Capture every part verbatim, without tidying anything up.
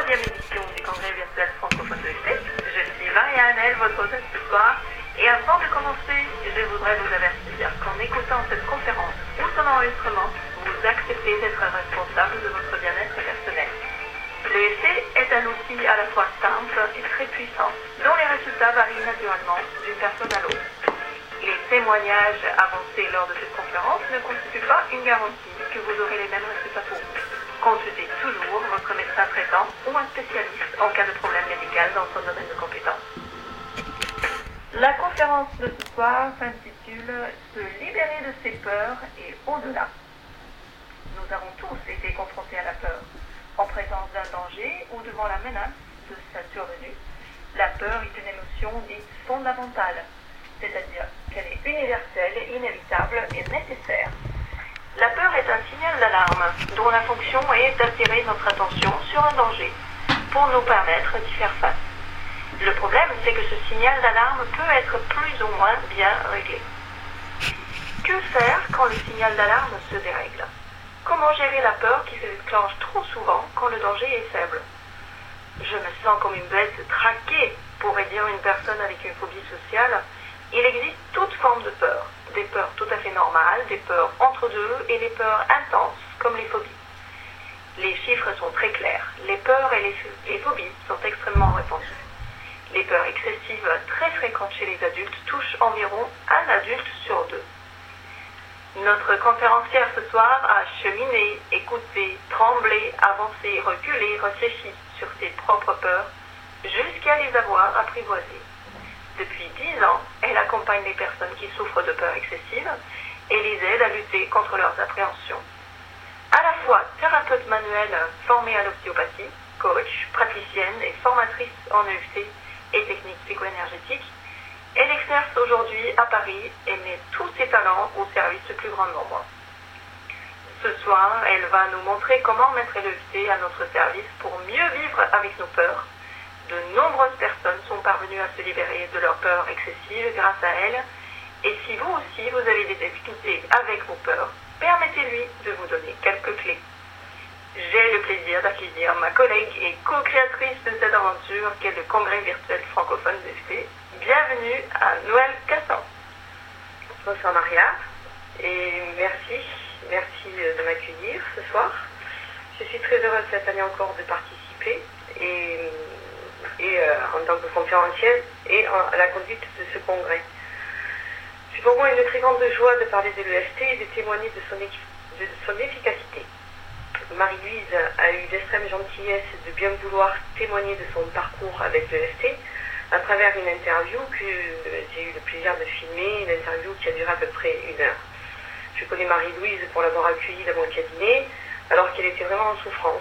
troisième édition du Congrès virtuel francophone de l'U T. Je suis Marie-Annelle, votre hôtesse ce soir. Et avant de commencer, je voudrais vous avertir qu'en écoutant cette conférence ou son enregistrement, vous acceptez d'être responsable de votre bien-être personnel. Le F T est un outil à la fois simple et très puissant, dont les résultats varient naturellement d'une personne à l'autre. Les témoignages avancés lors de cette conférence ne constituent pas une garantie que vous aurez les mêmes résultats pour vous. Consultez toujours votre médecin traitant ou un spécialiste en cas de problème médical dans son domaine de compétence. La conférence de ce soir s'intitule « Se libérer de ses peurs et au-delà ». Nous avons tous été confrontés à la peur, en présence d'un danger ou devant la menace de sa survenue. La peur est une émotion dite fondamentale, c'est-à-dire qu'elle est universelle, inévitable et nécessaire. La peur est un signal d'alarme dont la fonction est d'attirer notre attention sur un danger pour nous permettre d'y faire face. Le problème, c'est que ce signal d'alarme peut être plus ou moins bien réglé. Que faire quand le signal d'alarme se dérègle? Comment gérer la peur qui se déclenche trop souvent quand le danger est faible? Je me sens comme une bête traquée, pourrait dire une personne avec une phobie sociale. Il existe toutes formes de peurs, des peurs tout à fait normales, des peurs entre deux et les peurs intenses, comme les phobies. Les chiffres sont très clairs, les peurs et les, les phobies sont extrêmement répandues. Les peurs excessives très fréquentes chez les adultes touchent environ un adulte sur deux. Notre conférencière ce soir a cheminé, écouté, tremblé, avancé, reculé, réfléchi sur ses propres peurs, jusqu'à les avoir apprivoisées. Depuis dix ans, elle accompagne les personnes qui souffrent de peur excessive et les aide à lutter contre leurs appréhensions. À la fois thérapeute manuelle formée à l'ostéopathie, coach, praticienne et formatrice en E F T et techniques psycho-énergétiques, elle exerce aujourd'hui à Paris et met tous ses talents au service du plus grand nombre. Ce soir, elle va nous montrer comment mettre l'E F T à notre service pour mieux vivre avec nos peurs. De nombreuses personnes sont parvenues à se libérer de leurs peurs excessives grâce à elle. Et si vous aussi, vous avez des difficultés avec vos peurs, permettez-lui de vous donner quelques clés. J'ai le plaisir d'accueillir ma collègue et co-créatrice de cette aventure qu'est le Congrès virtuel francophone de F T. Bienvenue à Noël Cassan. Bonsoir Maria, et merci, merci de m'accueillir ce soir. Je suis très heureuse cette année encore de participer et, et euh, en tant que conférencière et en, à la conduite de ce congrès. C'est pour moi une très grande joie de parler de l'E F T et de témoigner de son, de son efficacité. Marie-Louise a eu l'extrême gentillesse de bien vouloir témoigner de son parcours avec l'E F T à travers une interview que j'ai eu le plaisir de filmer, une interview qui a duré à peu près une heure. Je connais Marie-Louise pour l'avoir accueillie dans mon cabinet alors qu'elle était vraiment en souffrance.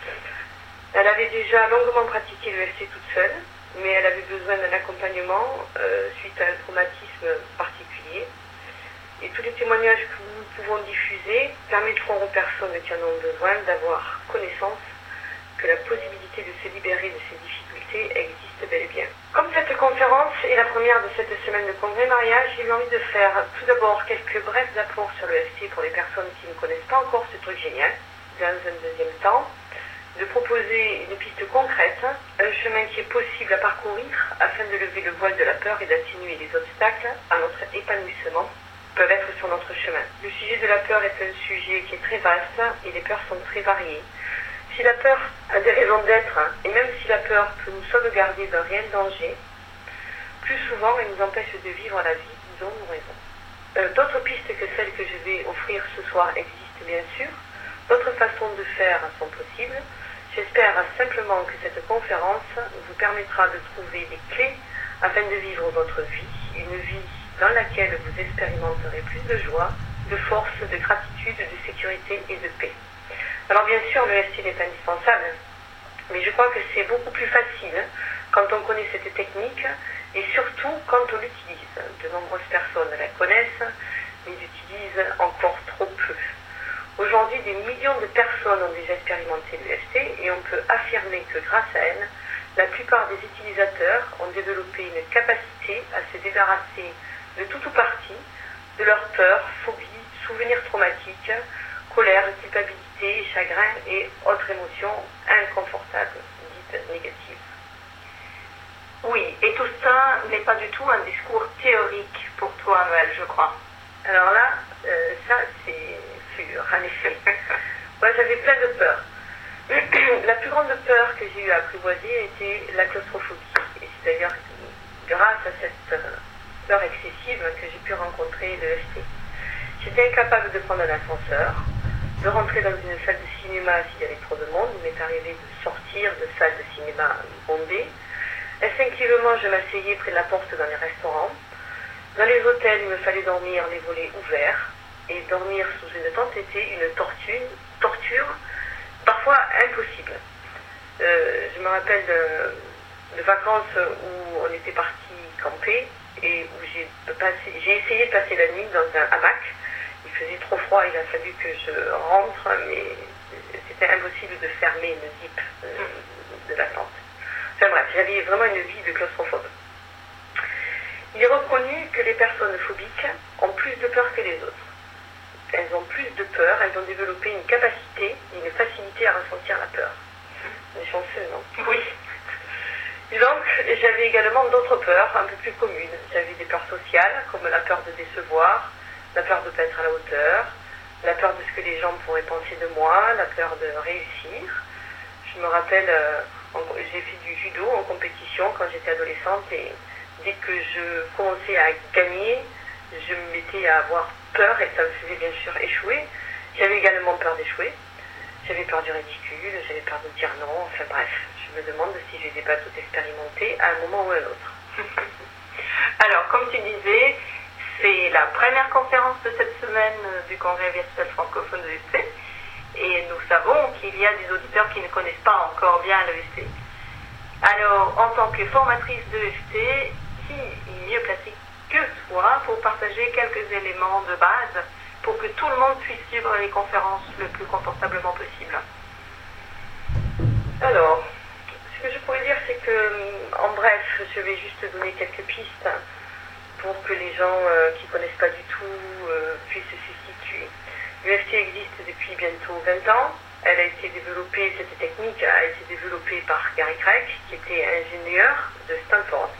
Elle avait déjà longuement pratiqué l'E F T toute seule, mais elle avait besoin d'un accompagnement euh, suite à un traumatisme particulier. Et tous les témoignages que nous pouvons diffuser permettront aux personnes qui en ont besoin d'avoir connaissance que la possibilité de se libérer de ces difficultés existe bel et bien. Comme cette conférence est la première de cette semaine de congrès mariage, j'ai eu envie de faire tout d'abord quelques brefs apports sur le F T pour les personnes qui ne connaissent pas encore ce truc génial. Dans un deuxième temps, de proposer une piste concrète, un chemin qui est possible à parcourir afin de lever le voile de la peur et d'atténuer les obstacles à notre épanouissement peuvent être sur notre chemin. Le sujet de la peur est un sujet qui est très vaste et les peurs sont très variées. Si la peur a des raisons d'être, et même si la peur peut nous sauvegarder d'un réel danger, plus souvent elle nous empêche de vivre la vie dont nous rêvons. Euh, d'autres pistes que celles que je vais offrir ce soir existent bien sûr, d'autres façons de faire sont possibles. J'espère simplement que cette conférence vous permettra de trouver des clés afin de vivre votre vie, une vie dans laquelle vous expérimenterez plus de joie, de force, de gratitude, de sécurité et de paix. Alors bien sûr, le F T est indispensable, mais je crois que c'est beaucoup plus facile quand on connaît cette technique et surtout quand on l'utilise. De nombreuses personnes la connaissent, mais l'utilisent encore trop peu. Aujourd'hui, des millions de personnes ont déjà expérimenté le F T et on peut affirmer que grâce à elles, la plupart des utilisateurs ont développé une capacité à se débarrasser de tout ou partie de leurs peurs, phobies, souvenirs traumatiques, colère, culpabilité, chagrin et autres émotions inconfortables, n'est pas du tout un discours théorique pour toi, Noël, je crois. Alors là, euh, ça c'est sûr, en effet. Moi j'avais plein de peurs. La plus grande peur que j'ai eue à apprivoiser était la claustrophobie. Et c'est d'ailleurs grâce à cette euh, peur excessive que j'ai pu rencontrer le F T. J'étais incapable de prendre un ascenseur, de rentrer dans une salle de cinéma s'il y avait trop de monde. Il m'est arrivé de sortir de salle de cinéma bondée. Instinctivement, je m'asseyais près de la porte dans les restaurants. Dans les hôtels, il me fallait dormir les volets ouverts. Et dormir sous une tente était une torture, torture parfois impossible. Euh, je me rappelle de, de vacances où on était parti camper et où j'ai passé, j'ai essayé de passer la nuit dans un hamac. Il faisait trop froid, il a fallu que je rentre, mais c'était impossible de fermer une zip euh, de la tente. Enfin bref, j'avais vraiment une vie de claustrophobe. Il est reconnu que les personnes phobiques ont plus de peur que les autres. Elles ont plus de peur, elles ont développé une capacité, une facilité à ressentir la peur. On est chanceux, non? Oui. Et donc, j'avais également d'autres peurs un peu plus communes. J'avais des peurs sociales, comme la peur de décevoir, la peur de ne pas être à la hauteur, la peur de ce que les gens pourraient penser de moi, la peur de réussir. Je me rappelle, euh, j'ai fait du judo en compétition quand j'étais adolescente et dès que je commençais à gagner, je me mettais à avoir peur et ça me faisait bien sûr échouer. J'avais également peur d'échouer. J'avais peur du ridicule, j'avais peur de dire non. Enfin bref, je me demande si je les ai pas toutes expérimentées à un moment ou à un autre. Alors, comme tu disais, c'est la première conférence de cette semaine du Congrès virtuel francophone de l'E F T. Et nous savons qu'il y a des auditeurs qui ne connaissent pas encore bien l'E F T. Alors, en tant que formatrice de l'E F T, qui est mieux placé que toi pour partager quelques éléments de base pour que tout le monde puisse suivre les conférences le plus confortablement possible? Alors, ce que je pourrais dire, c'est que, en bref, je vais juste donner quelques pistes pour que les gens euh, qui ne connaissent pas du tout euh, puissent se situer. L'U F T existe depuis bientôt vingt ans. Elle a été développée, cette technique a été développée par Gary Craig, qui était ingénieur de Stanford.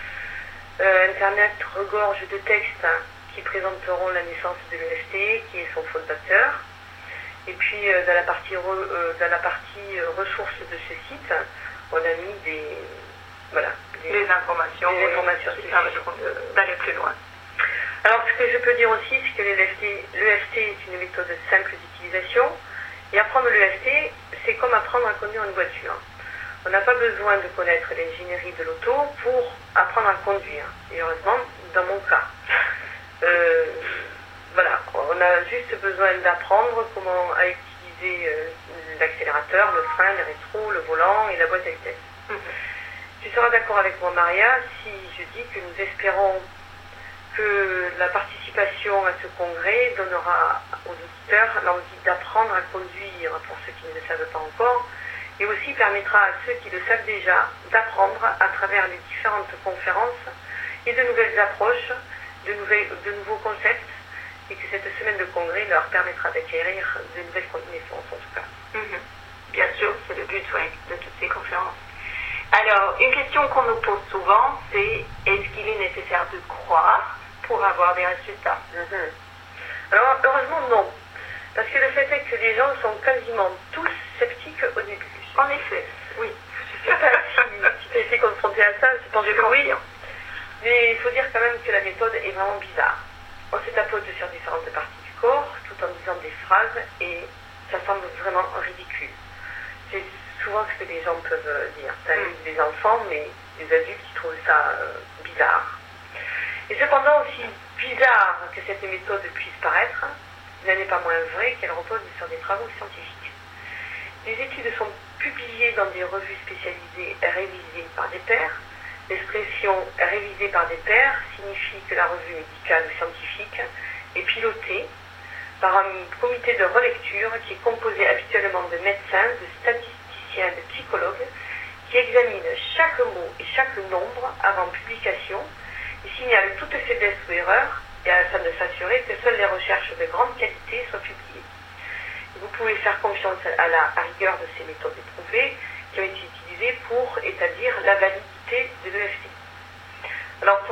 Euh, Internet regorge de textes qui présenteront la naissance de l'U F T, qui est son fondateur. Et puis, euh, dans la partie, re, euh, dans la partie euh, ressources de ce site, on a mis des, voilà, des, les informations, des informations qui permettront d'aller plus loin. Alors, ce que je peux dire aussi, c'est que l'E F T, l'E F T est une méthode simple d'utilisation. Et apprendre l'E F T, c'est comme apprendre à conduire une voiture. On n'a pas besoin de connaître l'ingénierie de l'auto pour apprendre à conduire. Et heureusement, dans mon cas. Euh, voilà, on a juste besoin d'apprendre comment à utiliser euh, l'accélérateur, le frein, les rétros, le volant et la boîte à vitesse. Mmh. Tu seras d'accord avec moi, Maria, si je dis que nous espérons que la participation à ce congrès donnera aux auditeurs l'envie d'apprendre à conduire pour ceux qui ne le savent pas encore, et aussi permettra à ceux qui le savent déjà d'apprendre à travers les différentes conférences et de nouvelles approches, de, nouvelles, de nouveaux concepts, et que cette semaine de congrès leur permettra d'acquérir de nouvelles connaissances en tout cas. Mmh. Bien sûr, c'est le but ouais, de toutes ces conférences. Alors, une question qu'on nous pose souvent, c'est est-ce qu'il est nécessaire de croire pour avoir des résultats? Mmh. Alors, heureusement, non. Parce que le fait est que les gens sont quasiment tous sceptiques au début. En effet, oui. Je ne sais pas si, si tu as été confronté à ça, je pense que oui. Mais il faut dire quand même que la méthode est vraiment bizarre. On se tapote sur différentes parties du corps, tout en disant des phrases, et ça semble vraiment ridicule. C'est souvent ce que les gens peuvent dire. Ça arrive des enfants, mais des adultes qui trouvent ça euh, bizarre. Et cependant, aussi bizarre que cette méthode puisse paraître, il n'en est pas moins vrai qu'elle repose sur des travaux scientifiques. Les études sont publiées dans des revues spécialisées révisées par des pairs. L'expression « révisée par des pairs » signifie que la revue médicale ou scientifique est pilotée par un comité de relecture qui est composé habituellement de médecins, de statisticiens, de psychologues, qui examinent chaque mot et chaque nombre avant publication et signalent toute faiblesse ou erreur, et afin de s'assurer que seules les recherches de grande qualité soient publiées. Et vous pouvez faire confiance à la à rigueur de ces méthodes éprouvées qui ont été utilisées pour établir la validité de l'E F T. Alors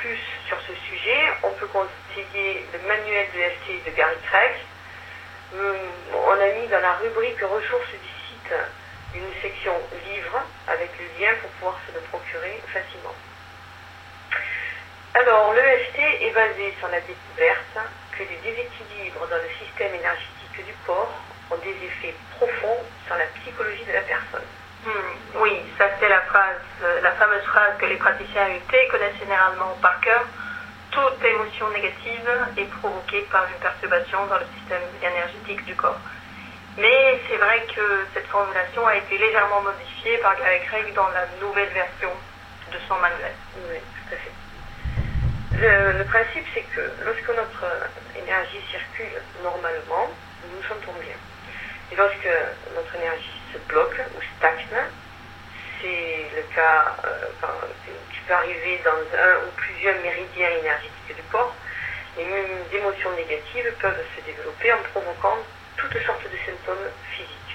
plus sur ce sujet, on peut conseiller le manuel de F T de Gary Craig. On a mis dans la rubrique ressources du site une section livres avec le lien pour pouvoir se le procurer facilement. Alors, le F T est basé sur la découverte que les déséquilibres dans le système énergétique du corps ont des effets profonds sur la psychologie de la personne. Hmm, oui, ça c'est la phrase, la fameuse phrase que les praticiens U T connaissent généralement par cœur. Toute émotion négative est provoquée par une perturbation dans le système énergétique du corps. Mais c'est vrai que cette formulation a été légèrement modifiée par Gary Craig dans la nouvelle version de son manuel. Oui, tout à fait. Le, le principe, c'est que lorsque notre énergie circule normalement, nous nous sentons bien. Et lorsque notre énergie se bloque ou stagne, c'est le cas euh, quand, qui peut arriver dans un ou plusieurs méridiens énergétiques du corps, les émotions négatives peuvent se développer en provoquant toutes sortes de symptômes physiques.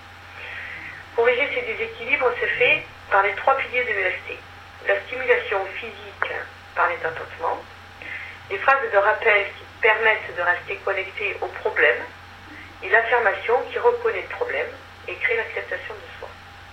Corriger ces déséquilibres se fait par les trois piliers de l'E F T. La stimulation physique par les tapotements, les phrases de rappel qui permettent de rester connecté au problème, et l'affirmation qui reconnaît le problème et crée l'acceptation de soi.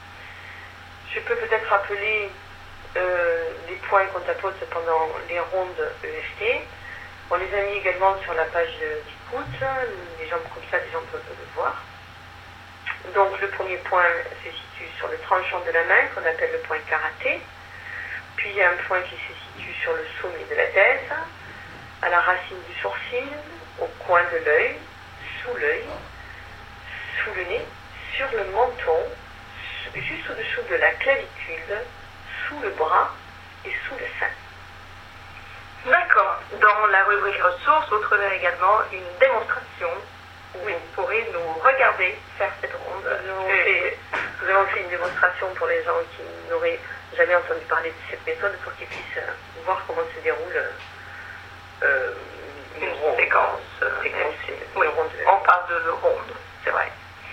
Je peux peut-être rappeler euh, les points qu'on tapote pendant les rondes E F T. On les a mis également sur la page d'écoute, les gens comme ça, les gens peuvent le voir. Donc le premier point se situe sur le tranchant de la main, qu'on appelle le point karaté. Puis il y a un point qui se situe sur le sommet de la tête, à la racine du sourcil, au coin de l'œil, sous l'œil, sous le nez, sur le menton, juste au-dessous de la clavicule, sous le bras et sous le sein. D'accord. Dans la rubrique ressources, vous trouverez également une démonstration où oui. Vous pourrez nous regarder faire cette ronde. Nous avons, fait, nous avons fait une démonstration pour les gens qui n'auraient jamais entendu parler de cette méthode pour qu'ils puissent voir comment se déroule euh, une, une ronde. séquence. Euh, séquence oui, ronde. On parle de ronde, c'est vrai.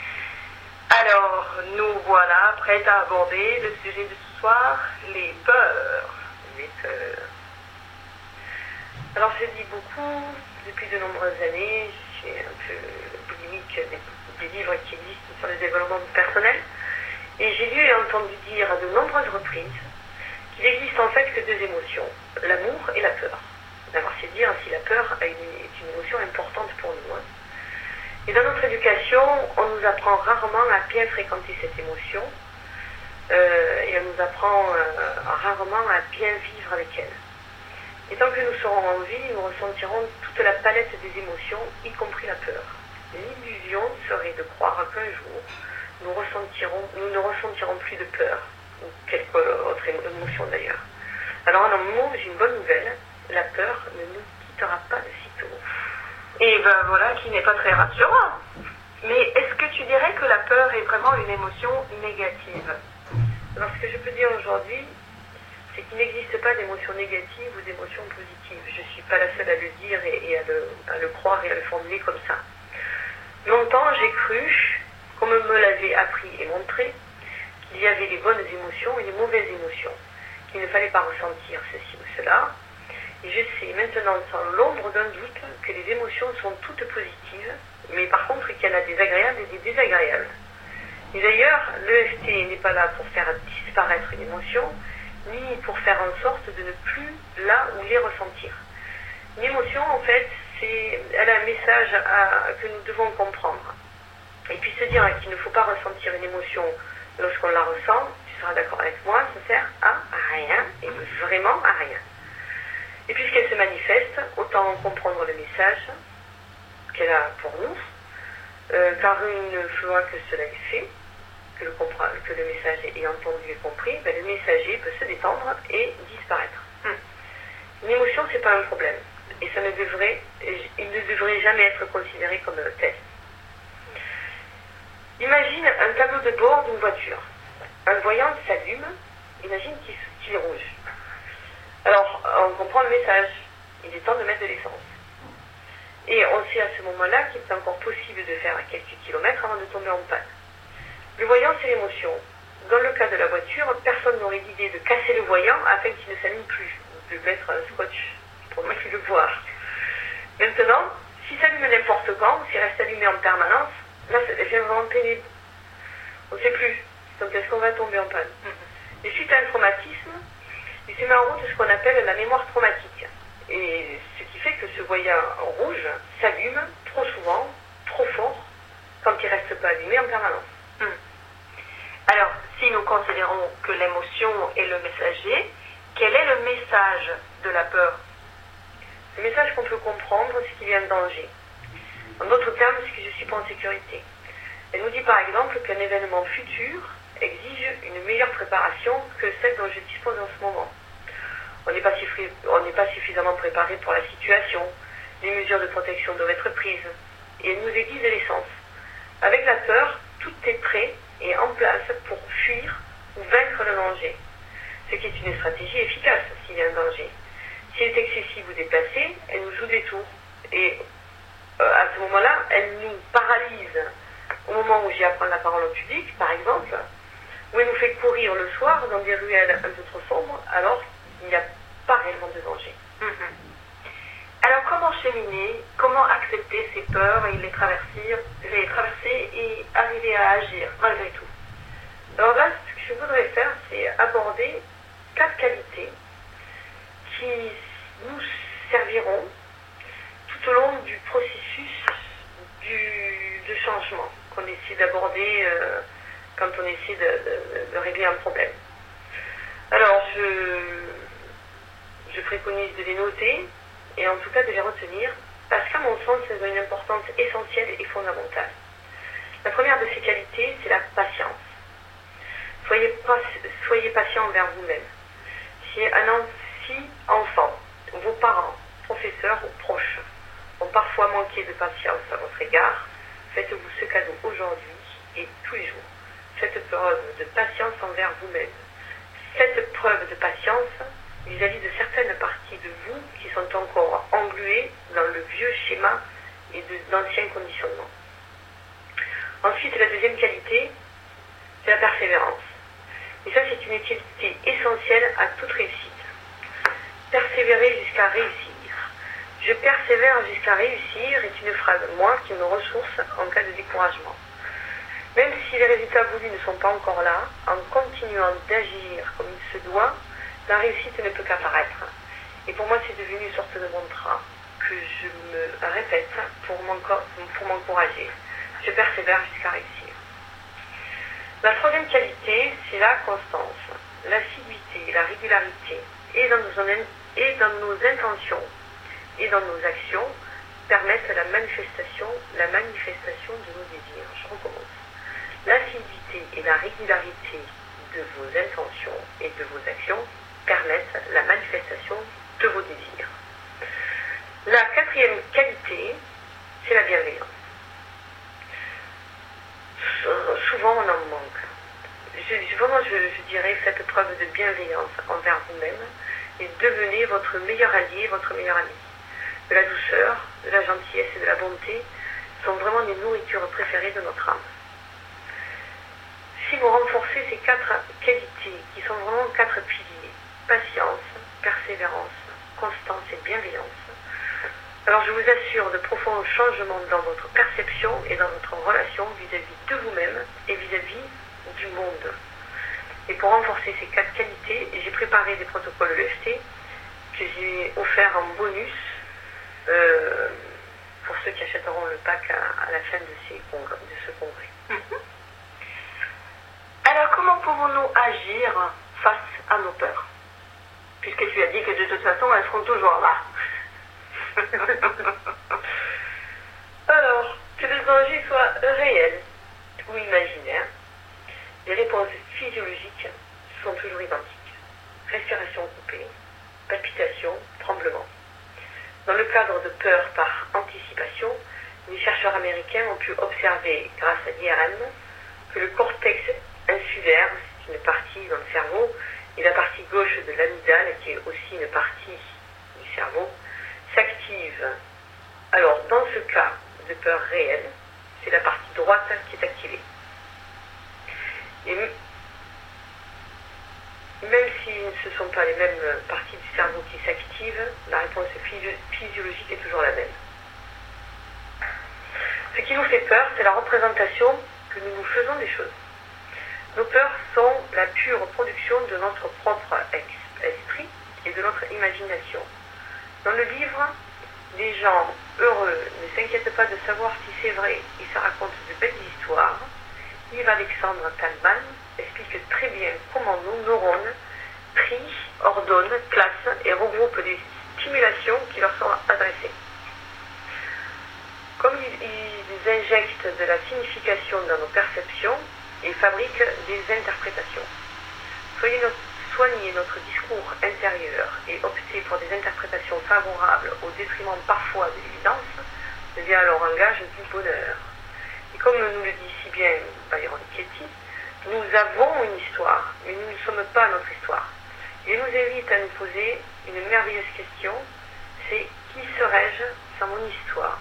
Alors, nous voilà prêts à aborder le sujet de ce soir, les peurs. Les peurs. Alors, je dis beaucoup, depuis de nombreuses années, je suis un peu boulimique des, des livres qui existent sur le développement personnel, et j'ai lu et entendu dire à de nombreuses reprises qu'il existe en fait que deux émotions, l'amour et la peur. D'abord, c'est dire si la peur est une émotion importante pour nous. Hein. Et dans notre éducation, on nous apprend rarement à bien fréquenter cette émotion, euh, et on nous apprend euh, rarement à bien vivre avec elle. Et tant que nous serons en vie, nous ressentirons toute la palette des émotions, y compris la peur. L'illusion serait de croire qu'un jour, nous, ressentirons, nous ne ressentirons plus de peur, ou quelque autre émotion d'ailleurs. Alors en un mot, j'ai une bonne nouvelle, la peur ne nous quittera pas de sitôt. Et ben voilà qui n'est pas très rassurant. Mais est-ce que tu dirais que la peur est vraiment une émotion négative? Alors ce que je peux dire aujourd'hui, c'est qu'il n'existe pas d'émotion négative ou d'émotion positive. Je ne suis pas la seule à le dire et, et à, le, à le croire et à le formuler comme ça. Longtemps, j'ai cru, comme me l'avait appris et montré, qu'il y avait les bonnes émotions et les mauvaises émotions, qu'il ne fallait pas ressentir ceci ou cela. Et je sais maintenant sans l'ombre d'un doute que les émotions sont toutes positives, mais par contre qu'il y en a des agréables et des désagréables. Et d'ailleurs, l'E F T n'est pas là pour faire disparaître une émotion, ni pour faire en sorte de ne plus là où les ressentir. Une émotion, en fait, c'est, elle a un message à, que nous devons comprendre. Et puis se dire qu'il ne faut pas ressentir une émotion lorsqu'on la ressent, tu seras d'accord avec moi, ça sert à rien, et vraiment à rien. Et puisqu'elle se manifeste, autant comprendre le message qu'elle a pour nous, euh, car une fois que cela est fait, que le, que le message est entendu et compris, ben le messager peut se détendre et disparaître. Hum. Une émotion, c'est pas un problème. Et ça ne devrait, il ne devrait jamais être considéré comme un tel. Imagine un tableau de bord d'une voiture. Un voyant s'allume, imagine qu'il, qu'il est rouge. Alors, on comprend le message. Il est temps de mettre de l'essence. Et on sait à ce moment-là qu'il est encore possible de faire quelques kilomètres avant de tomber en panne. Le voyant, c'est l'émotion. Dans le cas de la voiture, personne n'aurait l'idée de casser le voyant afin qu'il ne s'allume plus. de mettre un scotch pour ne plus le voir. Maintenant, si ça allume n'importe quand, ou s'il reste allumé en permanence, là, ça devient vraiment pénible. On ne sait plus. Donc, est-ce qu'on va tomber en panne? Mm-hmm. Et suite à un traumatisme, il se met en route ce qu'on appelle la mémoire traumatique. Et ce qui fait que ce voyant rouge s'allume trop souvent, trop fort, quand il ne reste pas allumé en permanence. Mm. Alors, si nous considérons que l'émotion est le messager, quel est le message de la peur? Le message qu'on peut comprendre, c'est qu'il y a un danger. En d'autres termes, c'est que je ne suis pas en sécurité. Elle nous dit par exemple qu'un événement futur exige une meilleure préparation que celle dont je dispose en ce moment. On n'est pas, pas suffisamment préparé pour la situation, les mesures de protection doivent être prises, et elle nous aiguise l'essence. Avec la peur, tout est prêt et en place pour fuir ou vaincre le danger, ce qui est une stratégie efficace s'il y a un danger. Si elle est excessive ou déplacée, elle nous joue des tours. Et euh, à ce moment-là, elle nous paralyse au moment où j'ai à prendre la parole en public, par exemple, où elle nous fait courir le soir dans des ruelles un peu trop sombres, alors qu'il n'y a pas réellement de danger. Mm-hmm. Alors comment cheminer, comment accepter ces peurs et les traverser, les traverser et arriver à agir malgré tout? Alors là, ce que je voudrais faire, c'est aborder quatre qualités qui nous serviront tout au long du processus du, de changement qu'on essaie d'aborder euh, quand on essaie de, de, de régler un problème. Alors, je, je préconise de les noter et en tout cas de les retenir parce qu'à mon sens, elles ont une importance essentielle et fondamentale. La première de ces qualités, c'est la patience. Soyez, soyez patient envers vous-même. Si un si enfant, vos parents, professeurs ou proches ont parfois manqué de patience à votre égard, faites-vous ce cadeau aujourd'hui et tous les jours. Faites preuve de patience envers vous-même. Faites preuve de patience vis-à-vis de certaines parties de vous qui sont encore engluées dans le vieux schéma et d'anciens conditionnements. Ensuite, la deuxième qualité, c'est la persévérance. Et ça, c'est une qualité essentielle à toute réussite. Persévérer jusqu'à réussir. Je persévère jusqu'à réussir est une phrase, moi, qui me ressource en cas de découragement. Même si les résultats voulus ne sont pas encore là, en continuant d'agir comme il se doit, la réussite ne peut qu'apparaître. Et pour moi, c'est devenu une sorte de mantra que je me répète pour m'encourager. Je persévère jusqu'à réussir. La troisième qualité, c'est la constance, l'assiduité, la régularité, et dans nos, et dans nos intentions et dans nos actions, permettent la manifestation, la manifestation de nos désirs. Je recommence. L'assiduité et la régularité de vos intentions et de vos actions permettent la manifestation de vos désirs. La quatrième qualité, c'est la bienveillance. Souvent, on en manque. Je, vraiment, je, je dirais, faites preuve de bienveillance envers vous-même et devenez votre meilleur allié, votre meilleur ami. De la douceur, de la gentillesse et de la bonté sont vraiment les nourritures préférées de notre âme. Si vous renforcez ces quatre qualités, qui sont vraiment quatre piliers, patience, persévérance, constance et bienveillance, alors je vous assure de profonds changements dans votre perception et dans votre relation vis-à-vis de vous-même et vis-à-vis du monde. Et pour renforcer ces quatre qualités, j'ai préparé des protocoles E F T que j'ai offerts en bonus euh, pour ceux qui achèteront le pack à, à la fin de, ces congrès, de ce congrès. Mm-hmm. Alors comment pouvons-nous agir face à nos peurs? Puisque tu as dit que de toute façon elles seront toujours là. Alors, que le danger soit réel ou imaginaire, les réponses physiologiques sont toujours identiques. Respiration coupée, palpitations, tremblements. Dans le cadre de peur par anticipation, les chercheurs américains ont pu observer, grâce à l'I R M, que le cortex insulaire, c'est une partie dans le cerveau, et la partie gauche de l'amygdale, qui est aussi une partie du cerveau, s'active. Alors, dans ce cas de peur réelle, c'est la partie droite qui est activée. Et même si ce ne sont pas les mêmes parties du cerveau qui s'activent, la réponse physiologique est toujours la même. Ce qui nous fait peur, c'est la représentation que nous nous faisons des choses. Nos peurs sont la pure production de notre propre esprit et de notre imagination. Dans le livre, les gens heureux ne s'inquiètent pas de savoir si c'est vrai, ils se racontent de belles histoires. Yves Alexandre Talman explique très bien comment nos neurones trient, ordonnent, classent et regroupent les stimulations qui leur sont adressées. Comme ils, ils injectent de la signification dans nos perceptions et fabriquent des interprétations. Soyez notre, soignez notre discours intérieur et optez pour des interprétations favorables au détriment parfois de l'évidence, devient alors un gage du bonheur. Et comme nous le dit si bien Byron Katie, nous avons une histoire, mais nous ne sommes pas notre histoire. Il nous invite à nous poser une merveilleuse question, c'est qui serais-je sans mon histoire?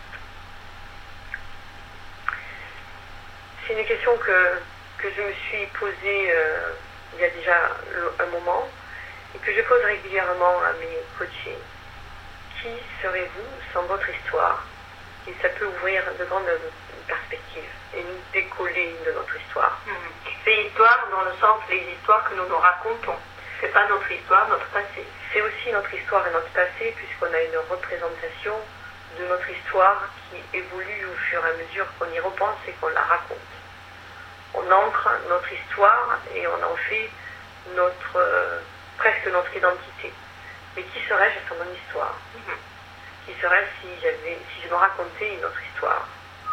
C'est une question que, que je me suis posée euh, il y a déjà un moment et que je pose régulièrement à mes coachés. Qui serez-vous sans votre histoire? Et ça peut ouvrir de grandes perspectives et nous décoller de notre histoire. Mmh. C'est histoire dans le sens les histoires que nous nous racontons. C'est pas notre histoire, notre passé. C'est aussi notre histoire et notre passé puisqu'on a une représentation de notre histoire qui évolue au fur et à mesure qu'on y repense et qu'on la raconte. On ancre notre histoire et on en fait notre, euh, presque notre identité. Mais qui serais-je sans mon histoire? Mmh. Qui serais-je si, j'avais, si je me racontais une autre histoire?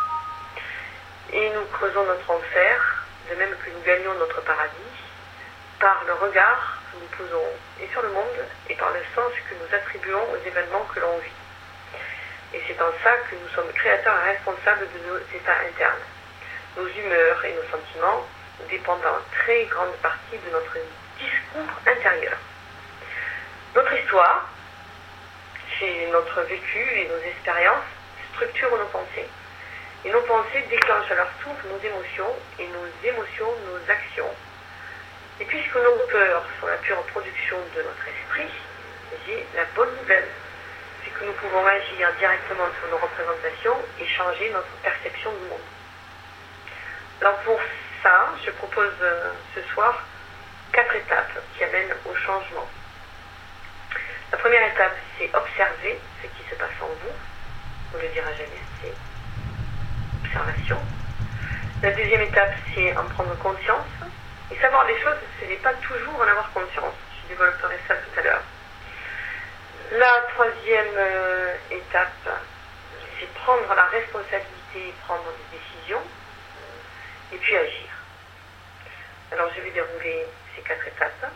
Et nous creusons notre enfer, de même que nous gagnons notre paradis, par le regard que nous posons et sur le monde et par le sens que nous attribuons aux événements que l'on vit. Et c'est en ça que nous sommes créateurs et responsables de nos états internes. Nos humeurs et nos sentiments dépendent en très grande partie de notre discours intérieur. Notre histoire, c'est notre vécu et nos expériences structurent nos pensées. Et nos pensées déclenchent à leur tour nos émotions et nos émotions nos actions. Et puisque nos peurs sont la pure production de notre esprit, j'ai la bonne nouvelle. C'est que nous pouvons agir directement sur nos représentations et changer notre perception du monde. Alors pour ça, je propose euh, ce soir quatre étapes qui amènent au changement. La première étape, c'est observer ce qui se passe en vous. On ne le dira jamais, c'est observation. La deuxième étape, c'est en prendre conscience. Et savoir les choses, ce n'est pas toujours en avoir conscience. Je développerai ça tout à l'heure. La troisième euh, étape, c'est prendre la responsabilité, prendre des décisions, et puis agir. Alors je vais dérouler ces quatre étapes.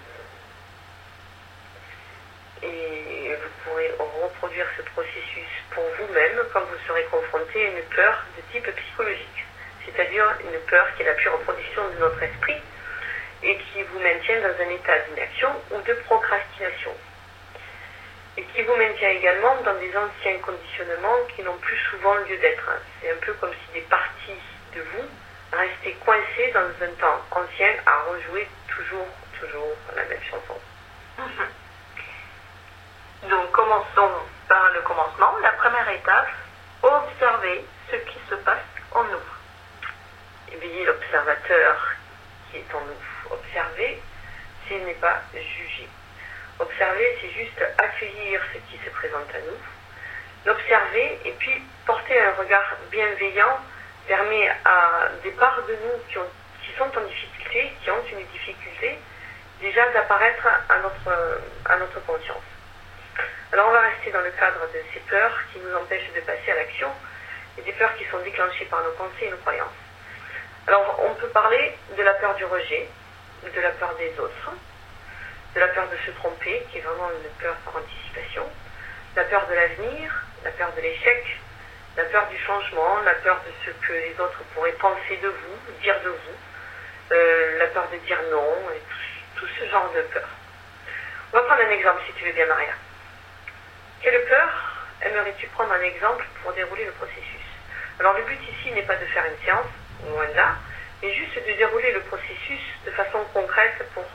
Et vous pourrez reproduire ce processus pour vous-même quand vous serez confronté à une peur de type psychologique. C'est-à-dire une peur qui est la pure reproduction de notre esprit et qui vous maintient dans un état d'inaction ou de procrastination. Et qui vous maintient également dans des anciens conditionnements qui n'ont plus souvent lieu d'être. C'est un peu comme si des parties de vous restaient coincées dans un temps ancien à rejouer toujours, toujours la même chanson. Mmh. Donc commençons par le commencement. La première étape, observer ce qui se passe en nous. Éveiller l'observateur qui est en nous. Observer, ce n'est pas juger. Observer, c'est juste accueillir ce qui se présente à nous. L'observer et puis porter un regard bienveillant permet à des parts de nous qui, ont, qui sont en difficulté, qui ont une difficulté, déjà d'apparaître à notre, à notre conscience. Alors on va rester dans le cadre de ces peurs qui nous empêchent de passer à l'action et des peurs qui sont déclenchées par nos pensées et nos croyances. Alors on peut parler de la peur du rejet, de la peur des autres, de la peur de se tromper, qui est vraiment une peur par anticipation, la peur de l'avenir, la peur de l'échec, la peur du changement, la peur de ce que les autres pourraient penser de vous, dire de vous, euh, la peur de dire non, et tout, tout ce genre de peur. On va prendre un exemple si tu veux bien, Maria. Quelle peur aimerais-tu prendre un exemple pour dérouler le processus? Alors le but ici n'est pas de faire une séance, loin de là, mais juste de dérouler le processus de façon concrète pour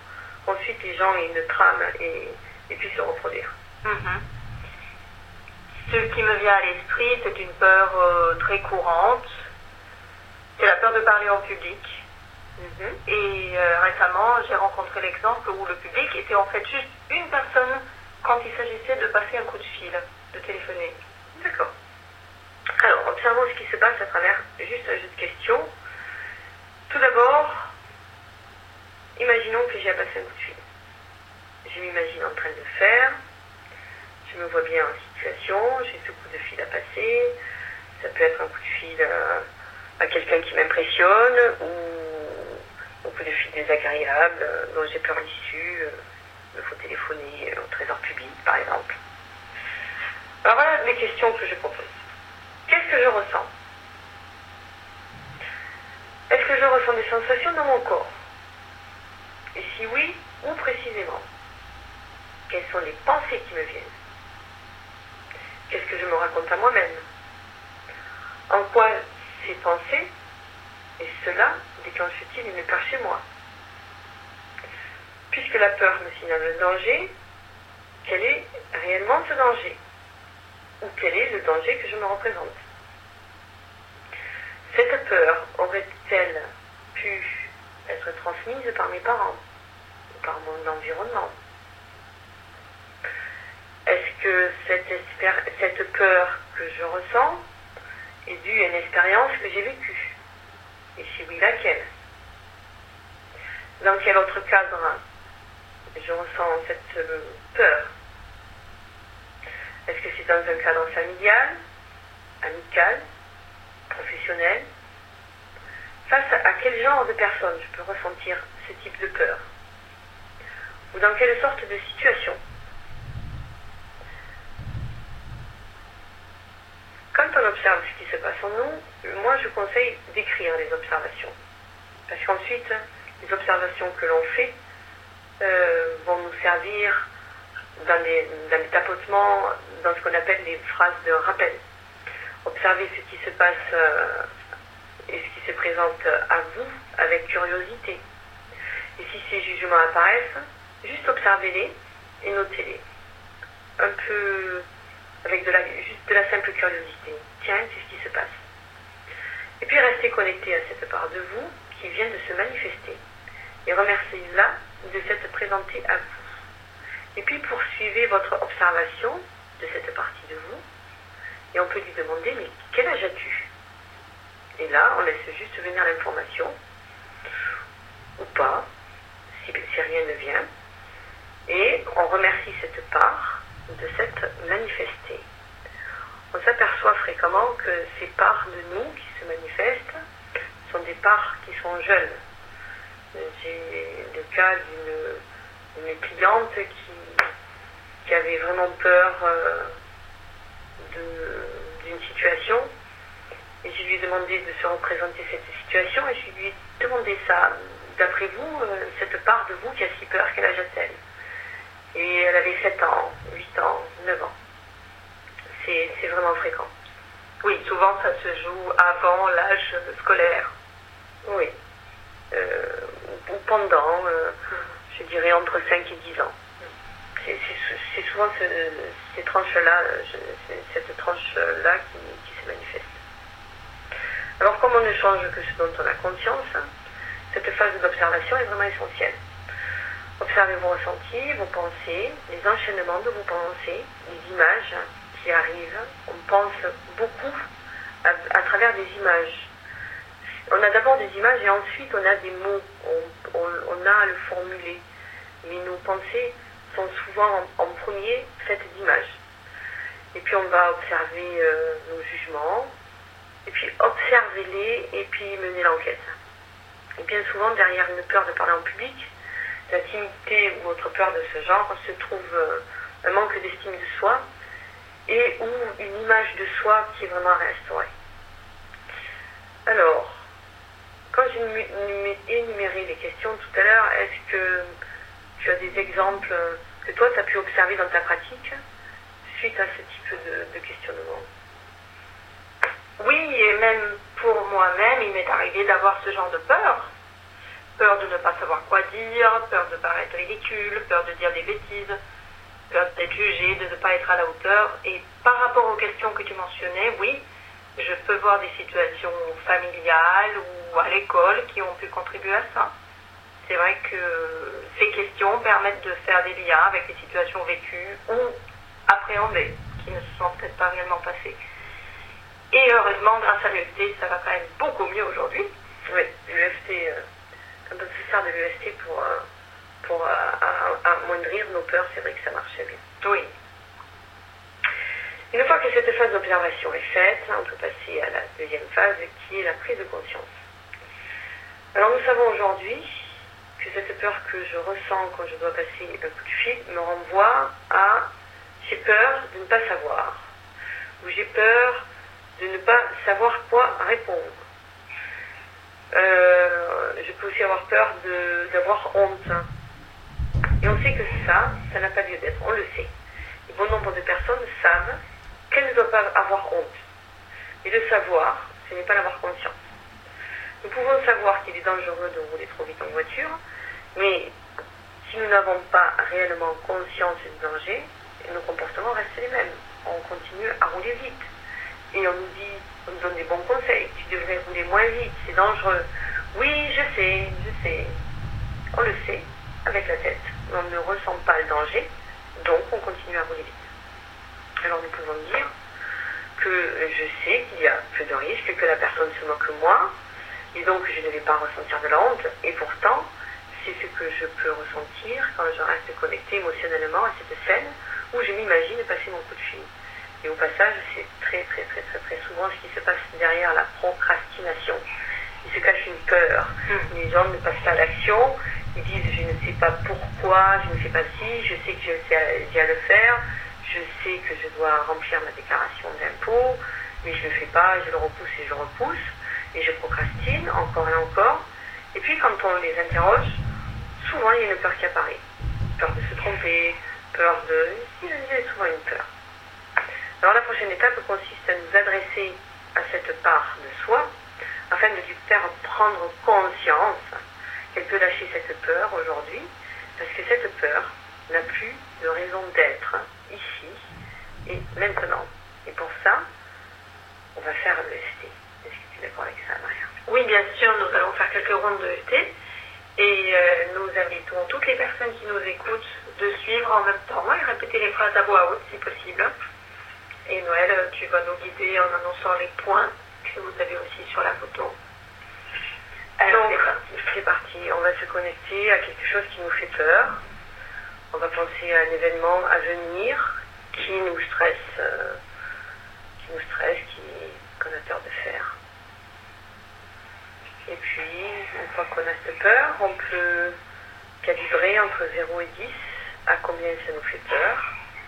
qu'ensuite les gens aient une trame et, et puissent se reproduire. Mm-hmm. Ce qui me vient à l'esprit, c'est une peur euh, très courante, c'est la peur de parler en public. Mm-hmm. Et euh, récemment, j'ai rencontré l'exemple où le public était en fait juste une personne quand il s'agissait de passer un coup de fil, de téléphoner. D'accord. Alors, observons ce qui se passe à travers juste un jeu de questions. Tout d'abord, imaginons que j'ai à passer un coup de fil. Je m'imagine en train de le faire. Je me vois bien en situation. J'ai ce coup de fil à passer. Ça peut être un coup de fil à, à quelqu'un qui m'impressionne ou un coup de fil désagréable dont j'ai peur l'issue. Il me faut téléphoner au trésor public, par exemple. Alors voilà les questions que je propose. Qu'est-ce que je ressens? Est-ce que je ressens des sensations dans mon corps? Et si oui, où précisément? Quelles sont les pensées qui me viennent? Qu'est-ce que je me raconte à moi-même? En quoi ces pensées et cela déclenchent-ils une peur chez moi? Puisque la peur me signale le danger, quel est réellement ce danger? Ou quel est le danger que je me représente? Cette peur aurait-elle pu être transmise par mes parents ou par mon environnement? Est-ce que cette, espér- cette peur que je ressens est due à une expérience que j'ai vécue? Et si oui, laquelle? Dans quel autre cadre je ressens cette peur? Est-ce que c'est dans un cadre familial, amical, professionnel? Face à quel genre de personne je peux ressentir ce type de peur? Ou dans quelle sorte de situation? Quand on observe ce qui se passe en nous, moi je conseille d'écrire les observations. Parce qu'ensuite, les observations que l'on fait euh, vont nous servir dans les, dans les tapotements, dans ce qu'on appelle les phrases de rappel. Observez ce qui se passe euh, et ce qui se présente à vous avec curiosité. Et si ces jugements apparaissent, juste observez-les et notez-les. Un peu avec de la, juste de la simple curiosité. Tiens, c'est ce qui se passe. Et puis restez connecté à cette part de vous qui vient de se manifester. Et remerciez-la de s'être présentée à vous. Et puis poursuivez votre observation de cette partie de vous. Et on peut lui demander, mais quel âge as-tu? Et là, on laisse juste venir l'information. Ou pas, si, si rien ne vient. Et on remercie cette part de s'être manifestée. On s'aperçoit fréquemment que ces parts de nous qui se manifestent sont des parts qui sont jeunes. J'ai le cas d'une, d'une cliente qui, qui avait vraiment peur euh, de, d'une situation et je lui ai demandé de se représenter cette situation et je lui ai demandé ça. D'après vous, euh, cette part de vous qui a si peur, quel âge a-t-elle? Et elle avait sept ans, huit ans, neuf ans. C'est, c'est vraiment fréquent. Oui, souvent ça se joue avant l'âge scolaire. Oui. Euh, ou pendant, euh, je dirais entre cinq et dix ans. C'est, c'est, c'est souvent ce, ces tranches-là, je, c'est cette tranche-là qui, qui se manifeste. Alors comme on ne change que ce dont on a conscience, cette phase d'observation est vraiment essentielle. Observez vos ressentis, vos pensées, les enchaînements de vos pensées, les images qui arrivent. On pense beaucoup à, à travers des images. On a d'abord des images et ensuite on a des mots. On, on, on a à le formuler. Mais nos pensées sont souvent en, en premier faites d'images. Et puis on va observer euh, nos jugements. Et puis observez-les et puis menez l'enquête. Et bien souvent derrière une peur de parler en public, la timidité ou autre peur de ce genre se trouve un manque d'estime de soi et ou une image de soi qui est vraiment restaurée. Alors, quand j'ai énuméré les questions tout à l'heure, est-ce que tu as des exemples que toi tu as pu observer dans ta pratique suite à ce type de, de questionnement? Oui, et même pour moi-même, il m'est arrivé d'avoir ce genre de peur. Peur de ne pas savoir quoi dire, peur de paraître ridicule, peur de dire des bêtises, peur d'être jugé, de ne pas être à la hauteur. Et par rapport aux questions que tu mentionnais, oui, je peux voir des situations familiales ou à l'école qui ont pu contribuer à ça. C'est vrai que ces questions permettent de faire des liens avec les situations vécues ou appréhendées, qui ne se sont peut-être pas réellement passées. Et heureusement, grâce à l'E F T, ça va quand même beaucoup mieux aujourd'hui. Oui, l'E F T, euh, un peu plus tard de l'E F T pour, euh, pour euh, amoindrir nos peurs, c'est vrai que ça marchait bien. Oui. Une fois que cette phase d'observation est faite, on peut passer à la deuxième phase qui est la prise de conscience. Alors nous savons aujourd'hui que cette peur que je ressens quand je dois passer un coup de fil me renvoie à j'ai peur de ne pas savoir, ou j'ai peur de ne pas savoir quoi répondre. Euh, je peux aussi avoir peur de, d'avoir honte. Et on sait que ça, ça n'a pas lieu d'être, on le sait. Et bon nombre de personnes savent qu'elles ne doivent pas avoir honte. Et le savoir, ce n'est pas l'avoir conscience. Nous pouvons savoir qu'il est dangereux de rouler trop vite en voiture, mais si nous n'avons pas réellement conscience du danger, nos comportements restent les mêmes. On continue à rouler vite. Et on nous dit, on nous donne des bons conseils. Tu devrais rouler moins vite, c'est dangereux. Oui, je sais, je sais. On le sait, avec la tête. On ne ressent pas le danger, donc on continue à rouler vite. Alors nous pouvons dire que je sais qu'il y a peu de risques, que la personne se moque de moi, et donc je ne vais pas ressentir de la honte. Et pourtant, c'est ce que je peux ressentir quand je reste connectée émotionnellement à cette scène où je m'imagine passer mon coup de fil. Et au passage, c'est très très très très très souvent ce qui se passe derrière la procrastination. Il se cache une peur. Mm. Les gens ne passent pas à l'action. Ils disent je ne sais pas pourquoi, je ne sais pas si, je sais que j'ai à le faire, je sais que je dois remplir ma déclaration d'impôt, mais je ne le fais pas, je le repousse et je repousse, et je procrastine encore et encore. Et puis quand on les interroge, souvent il y a une peur qui apparaît. Peur de se tromper, peur de... Il y a souvent une peur. Alors la prochaine étape consiste à nous adresser à cette part de soi afin de lui faire prendre conscience qu'elle peut lâcher cette peur aujourd'hui parce que cette peur n'a plus de raison d'être ici et maintenant. Et pour ça, on va faire le E F T. Est-ce que tu es d'accord avec ça, Maria? Oui, bien sûr, nous allons faire quelques rondes de E F T et euh, nous invitons toutes les personnes qui nous écoutent de suivre en même temps et répéter les phrases à voix haute si possible. Et Noël, tu vas nous guider en annonçant les points que vous avez aussi sur la photo. Alors, c'est parti. C'est parti. On va se connecter à quelque chose qui nous fait peur. On va penser à un événement à venir qui nous stresse, euh, qui nous stresse, qui qu'on a peur de faire. Et puis, une fois qu'on a cette peur, on peut calibrer entre zéro et dix à combien ça nous fait peur.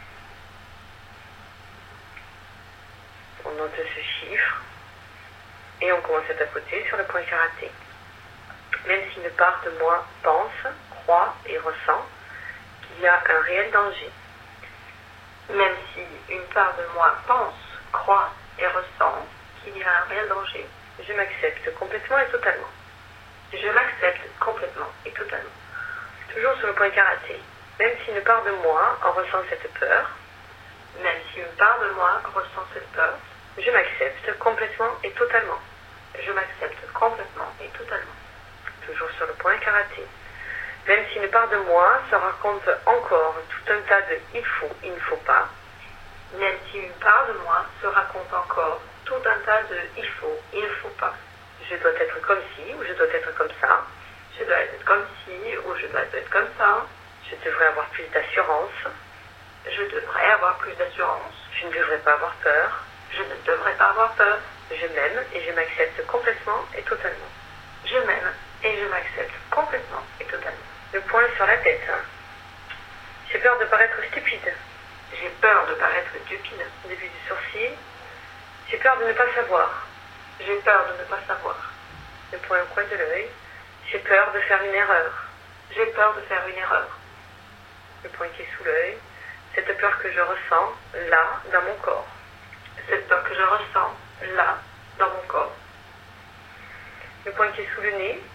On note ce chiffre et on commence à tapoter sur le point karaté. Même si une part de moi pense, croit et ressent qu'il y a un réel danger. Même si une part de moi pense, croit et ressent qu'il y a un réel danger. Je m'accepte complètement et totalement. Je m'accepte complètement et totalement. Toujours sur le point karaté. Même si une part de moi en ressent cette peur. Même si une part de moi ressent cette peur. Je m'accepte complètement et totalement. Je m'accepte complètement et totalement. Toujours sur le point karaté. Même si une part de moi se raconte encore tout un tas de il faut, il ne faut pas. Même si une part de moi se raconte encore tout un tas de il faut, il ne faut pas. Je dois être comme ci ou je dois être comme ça. Je dois être comme ci ou je dois être comme ça. Je devrais avoir plus d'assurance. Je devrais avoir plus d'assurance. Je ne devrais pas avoir peur. Je ne devrais pas avoir peur. Je m'aime et je m'accepte complètement et totalement. Je m'aime et je m'accepte complètement et totalement. Le point sur la tête. J'ai peur de paraître stupide. J'ai peur de paraître stupide. Début du sourcil. J'ai peur de ne pas savoir. J'ai peur de ne pas savoir. Le point au coin de l'œil. J'ai peur de faire une erreur. J'ai peur de faire une erreur. Le point qui est sous l'œil. Cette peur que je ressens là, dans mon corps. Cette peur que je ressens là, dans mon corps. Le point qui est sous le nez.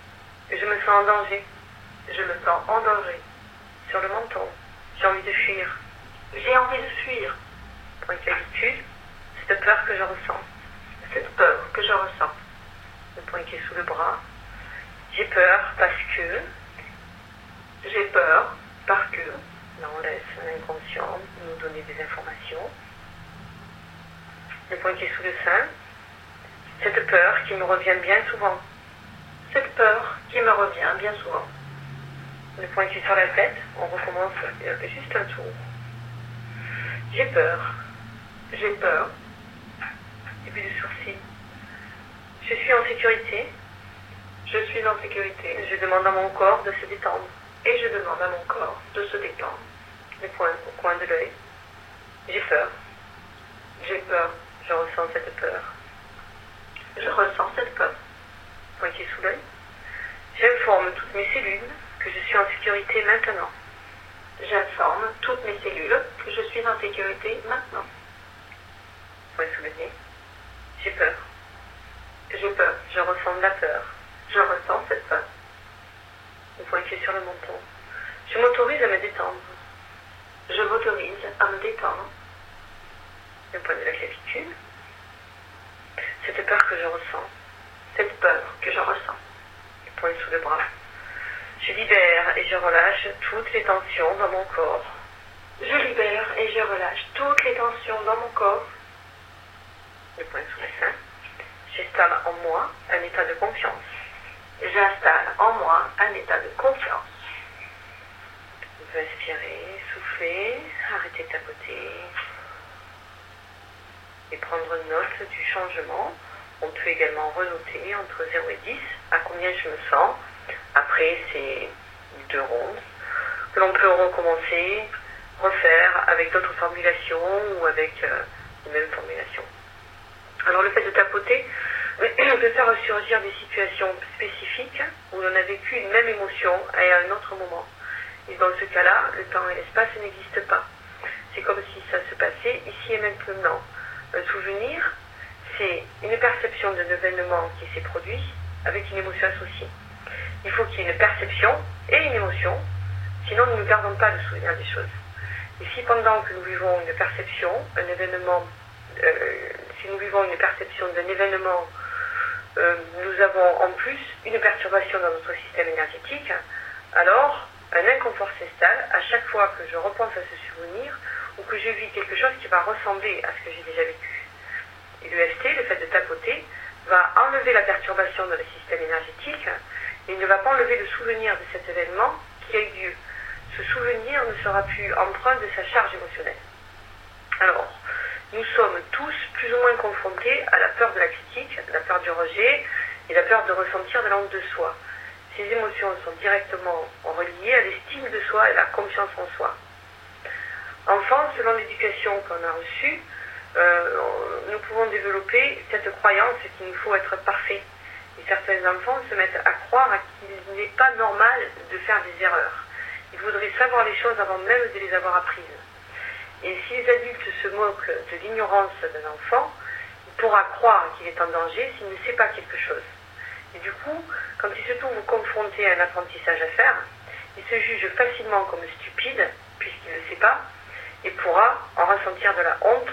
Je me sens en danger. Je me sens en danger. Sur le menton. J'ai envie de fuir. J'ai envie de fuir. Point d'habitude, cette peur que je ressens. Cette peur que je ressens. Le point qui est sous le bras. J'ai peur parce que. J'ai peur parce que. Là, on laisse l'inconscient nous donner des informations. Le point qui est sous le sein. Cette peur qui me revient bien souvent. Cette peur qui me revient bien souvent. Le point qui est sur la tête, on recommence juste un tour. J'ai peur. J'ai peur. Début de sourcil. Je suis en sécurité. Je suis en sécurité. Je demande à mon corps de se détendre. Et je demande à mon corps de se détendre. Le point au coin de l'œil. J'ai peur. J'ai peur. Je ressens cette peur. Je ressens cette peur. Point qui est sous l'œil. J'informe toutes mes cellules que je suis en sécurité maintenant. J'informe toutes mes cellules que je suis en sécurité maintenant. Point sous le nez. J'ai peur. J'ai peur. Je ressens de la peur. Je ressens cette peur. Le point qui est sur le menton. Je m'autorise à me détendre. Je m'autorise à me détendre. Le point de la clavicule. Cette peur que je ressens. Cette peur que je ressens. Le point sous le bras. Je libère et je relâche toutes les tensions dans mon corps. Je libère et je relâche toutes les tensions dans mon corps. Le point sous le sein. J'installe en moi un état de confiance. J'installe en moi un état de confiance. On peut inspirer, souffler, arrêter de tapoter et prendre note du changement. On peut également renoter entre zéro et dix à combien je me sens après ces deux rondes, que l'on peut recommencer, refaire avec d'autres formulations ou avec euh, les mêmes formulations. Alors le fait de tapoter on peut faire ressurgir des situations spécifiques où l'on a vécu une même émotion à un autre moment. Et dans ce cas-là, le temps et l'espace n'existent pas. C'est comme si ça se passait ici et maintenant. Un souvenir, c'est une perception d'un événement qui s'est produit avec une émotion associée. Il faut qu'il y ait une perception et une émotion, sinon nous ne gardons pas le souvenir des choses. Et si pendant que nous vivons une perception, un événement, euh, si nous vivons une perception d'un événement, euh, nous avons en plus une perturbation dans notre système énergétique, alors un inconfort s'installe à chaque fois que je repense à ce souvenir ou que je vis quelque chose qui va ressembler à ce que j'ai déjà vécu. Et l'E F T, le fait de tapoter, va enlever la perturbation dans le système énergétique et il ne va pas enlever le souvenir de cet événement qui a eu lieu. Ce souvenir ne sera plus empreint de sa charge émotionnelle. Alors, nous sommes tous plus ou moins confrontés à la peur de la critique, la peur du rejet et la peur de ressentir de la honte de soi. Ces émotions sont directement reliées à l'estime de soi et la confiance en soi. Enfant, selon l'éducation qu'on a reçue, euh, nous pouvons développer cette croyance qu'il nous faut être parfait. Et certains enfants se mettent à croire qu'il n'est pas normal de faire des erreurs. Ils voudraient savoir les choses avant même de les avoir apprises. Et si les adultes se moquent de l'ignorance d'un enfant, il pourra croire qu'il est en danger s'il ne sait pas quelque chose. Et du coup, quand il se trouve confronté à un apprentissage à faire, il se juge facilement comme stupide, puisqu'il ne le sait pas, et pourra en ressentir de la honte,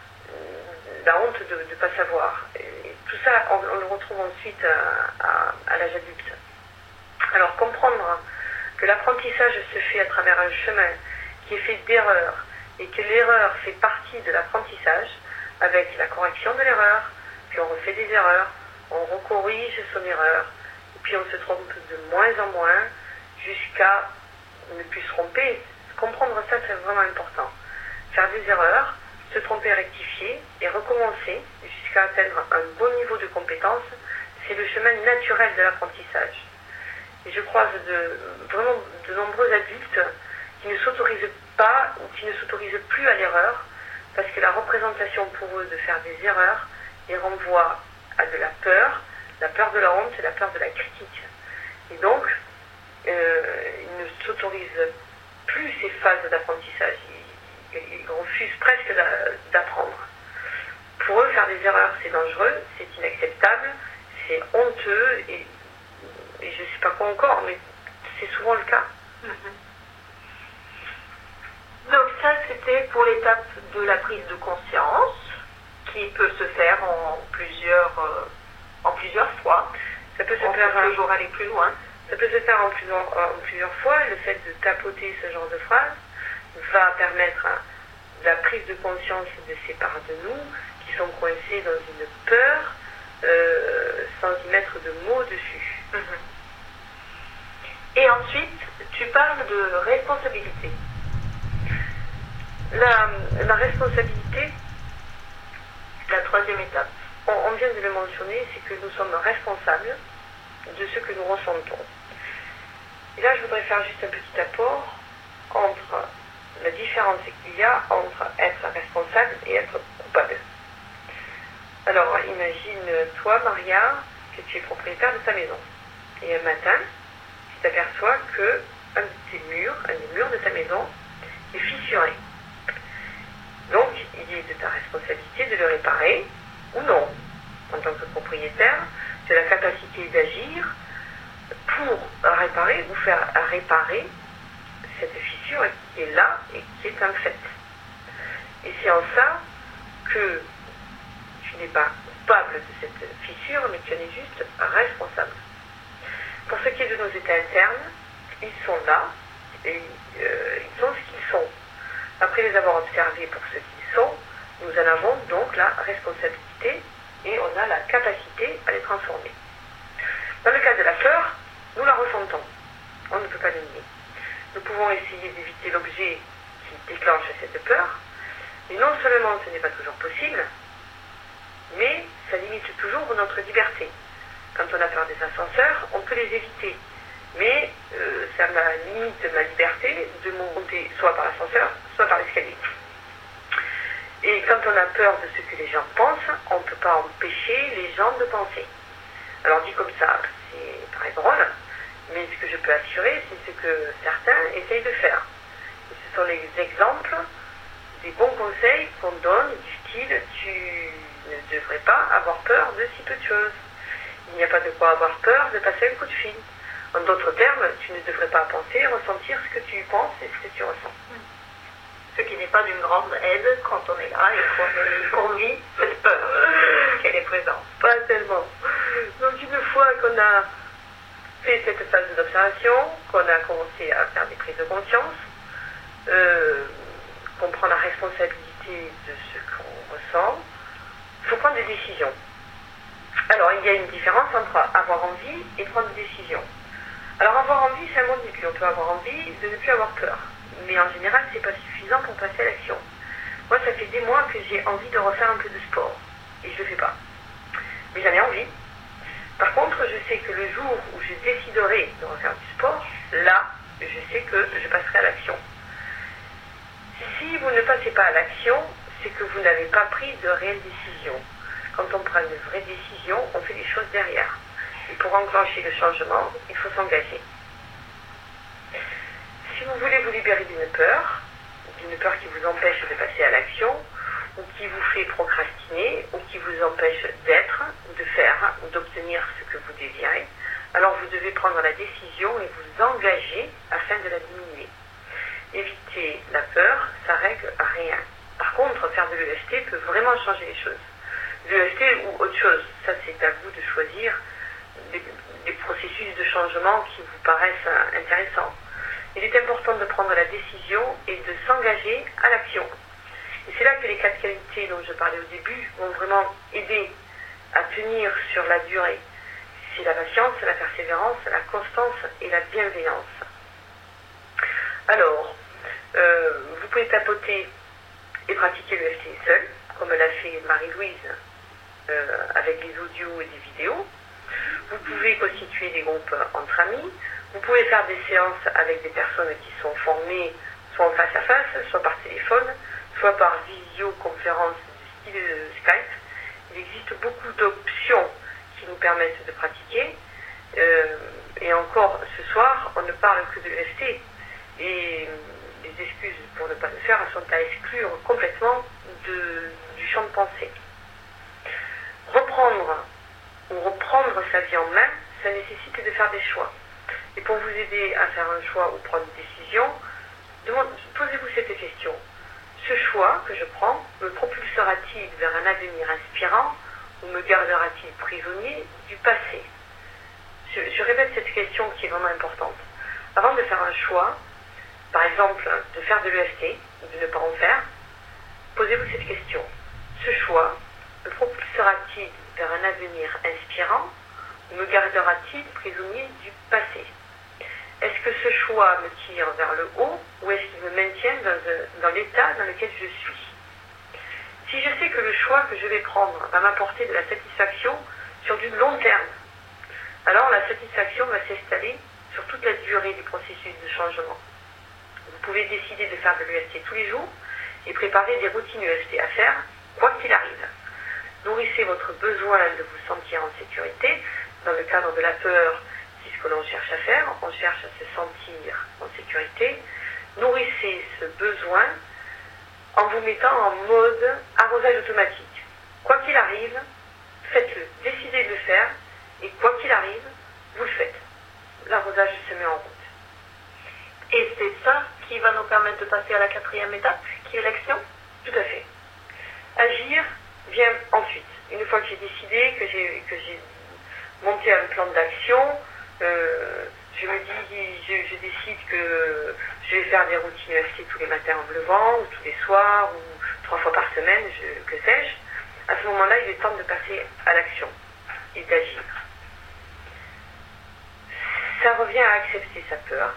la honte de ne pas savoir. Et tout ça, on, on le retrouve ensuite à, à, à l'âge adulte. Alors, comprendre que l'apprentissage se fait à travers un chemin qui est fait d'erreurs, et que l'erreur fait partie de l'apprentissage, avec la correction de l'erreur, puis on refait des erreurs, on recorrige son erreur, et puis on se trompe de moins en moins, jusqu'à ne plus se tromper. Comprendre ça, c'est vraiment important. Faire des erreurs, se tromper, rectifier, et recommencer, jusqu'à atteindre un bon niveau de compétence, c'est le chemin naturel de l'apprentissage. Et je croise de, vraiment de nombreux adultes qui ne s'autorisent pas ou qui ne s'autorisent plus à l'erreur parce que la représentation pour eux de faire des erreurs les renvoie à de la peur, la peur de la honte et la peur de la critique. Et donc, euh, ils ne s'autorisent plus ces phases d'apprentissage. Ils, ils refusent presque d'apprendre. Pour eux, faire des erreurs, c'est dangereux, c'est inacceptable, c'est honteux et, et je ne sais pas quoi encore, mais c'est souvent le cas. Mm-hmm. Donc ça, c'était pour l'étape de la prise de conscience, qui peut se faire en plusieurs, euh, en plusieurs fois. Ça peut se On faire peut toujours aller plus loin. Ça peut se faire en plusieurs, en plusieurs fois. Le fait de tapoter ce genre de phrase va permettre hein, la prise de conscience de ces parts de nous qui sont coincées dans une peur euh, sans y mettre de mots dessus. Mm-hmm. Et ensuite, tu parles de responsabilité. La, la responsabilité, la troisième étape, on, on vient de le mentionner, c'est que nous sommes responsables de ce que nous ressentons. Et là, je voudrais faire juste un petit apport entre la différence qu'il y a entre être responsable et être coupable. Alors, imagine, toi, Maria, que tu es propriétaire de ta maison. Et un matin, tu t'aperçois que un de tes murs, un des murs de ta maison, est fissuré. Donc, il est de ta responsabilité de le réparer ou non. En tant que propriétaire, tu as la capacité d'agir pour réparer ou faire réparer cette fissure qui est là et qui est un fait. Et c'est en ça que tu n'es pas coupable de cette fissure, mais tu en es juste responsable. Pour ce qui est de nos états internes, ils sont là et euh, ils sont ce qu'ils sont. Après les avoir observés pour ce qu'ils sont, nous en avons donc la responsabilité et on a la capacité à les transformer. Dans le cas de la peur, nous la ressentons. On ne peut pas le nier. Nous pouvons essayer d'éviter l'objet qui déclenche cette peur, mais non seulement ce n'est pas toujours possible, mais ça limite toujours notre liberté. Quand on a peur des ascenseurs, on peut les éviter. Mais euh, ça limite ma liberté de monter soit par l'ascenseur, soit par l'escalier. Et quand on a peur de ce que les gens pensent, on ne peut pas empêcher les gens de penser. Alors dit comme ça, c'est très drôle, mais ce que je peux assurer, c'est ce que certains essayent de faire. Et ce sont les exemples des bons conseils qu'on donne, du style « tu ne devrais pas avoir peur de si peu de choses ». Il n'y a pas de quoi avoir peur de passer un coup de fil. En d'autres termes, tu ne devrais pas penser, ressentir ce que tu penses et ce que tu ressens. Ce qui n'est pas d'une grande aide quand on est là et qu'on vit cette peur qu'elle est présente. Pas tellement. Donc une fois qu'on a fait cette phase d'observation, qu'on a commencé à faire des prises de conscience, euh, qu'on prend la responsabilité de ce qu'on ressent, il faut prendre des décisions. Alors, il y a une différence entre avoir envie et prendre des décisions. Alors, avoir envie, c'est un bon début. On peut avoir envie de ne plus avoir peur. Mais en général, c'est pas suffisant pour passer à l'action. Moi, ça fait des mois que j'ai envie de refaire un peu de sport. Et je le fais pas. Mais j'en ai envie. Par contre, je sais que le jour où je déciderai de refaire du sport, là, je sais que je passerai à l'action. Si vous ne passez pas à l'action, c'est que vous n'avez pas pris de réelles décisions. Quand on prend une vraie décision, on fait des choses derrière. Et pour enclencher le changement, il faut s'engager. Si vous voulez vous libérer d'une peur, d'une peur qui vous empêche de passer à l'action, ou qui vous fait procrastiner, ou qui vous empêche d'être, ou de faire, ou d'obtenir ce que vous désirez, alors vous devez prendre la décision et vous engager afin de la diminuer. Éviter la peur, ça règle rien. Par contre, faire de l'E F T peut vraiment changer les choses. L'E F T ou autre chose, ça c'est à vous de choisir des, des processus de changement qui vous paraissent intéressants. Il est important de prendre la décision et de s'engager à l'action. Et c'est là que les quatre qualités dont je parlais au début vont vraiment aider à tenir sur la durée. C'est la patience, la persévérance, la constance et la bienveillance. Alors, euh, vous pouvez tapoter et pratiquer l'E F T seul, comme l'a fait Marie-Louise euh, avec les audios et des vidéos. Vous pouvez constituer des groupes entre amis. Vous pouvez faire des séances avec des personnes qui sont formées soit en face à face, soit par téléphone, soit par visioconférence du style Skype. Il existe beaucoup d'options qui nous permettent de pratiquer. Euh, et encore, ce soir, on ne parle que de l'E F T. Et les excuses pour ne pas le faire sont à exclure complètement de, du champ de pensée. Reprendre ou reprendre sa vie en main, ça nécessite de faire des choix. Et pour vous aider à faire un choix ou prendre une décision, posez-vous cette question. Ce choix que je prends me propulsera-t-il vers un avenir inspirant ou me gardera-t-il prisonnier du passé? je, je répète cette question qui est vraiment importante. Avant de faire un choix, par exemple de faire de l'E F T ou de ne pas en faire, posez-vous cette question. Ce choix me propulsera-t-il vers un avenir inspirant ou me gardera-t-il prisonnier du passé? Est-ce que ce choix me tire vers le haut ou est-ce qu'il me maintient dans, dans l'état dans lequel je suis? Si je sais que le choix que je vais prendre va m'apporter de la satisfaction sur du long terme, alors la satisfaction va s'installer sur toute la durée du processus de changement. Vous pouvez décider de faire de l'E F T tous les jours et préparer des routines E F T à faire, quoi qu'il arrive. Nourrissez votre besoin de vous sentir en sécurité. Dans le cadre de la peur, c'est ce que l'on cherche à faire. On cherche à se sentir en sécurité. Nourrissez ce besoin en vous mettant en mode arrosage automatique. Quoi qu'il arrive, faites-le. Décidez de le faire et quoi qu'il arrive, vous le faites. L'arrosage se met en route. Et c'est ça qui va nous permettre de passer à la quatrième étape, qui est l'action? Tout à fait. Agir vient ensuite. Une fois que j'ai décidé, que j'ai que j'ai monté un plan d'action, euh, je me dis, je, je décide que je vais faire des routines E F T tous les matins en me levant, ou tous les soirs, ou trois fois par semaine, je, que sais-je. À ce moment-là, il est temps de passer à l'action et d'agir. Ça revient à accepter sa peur,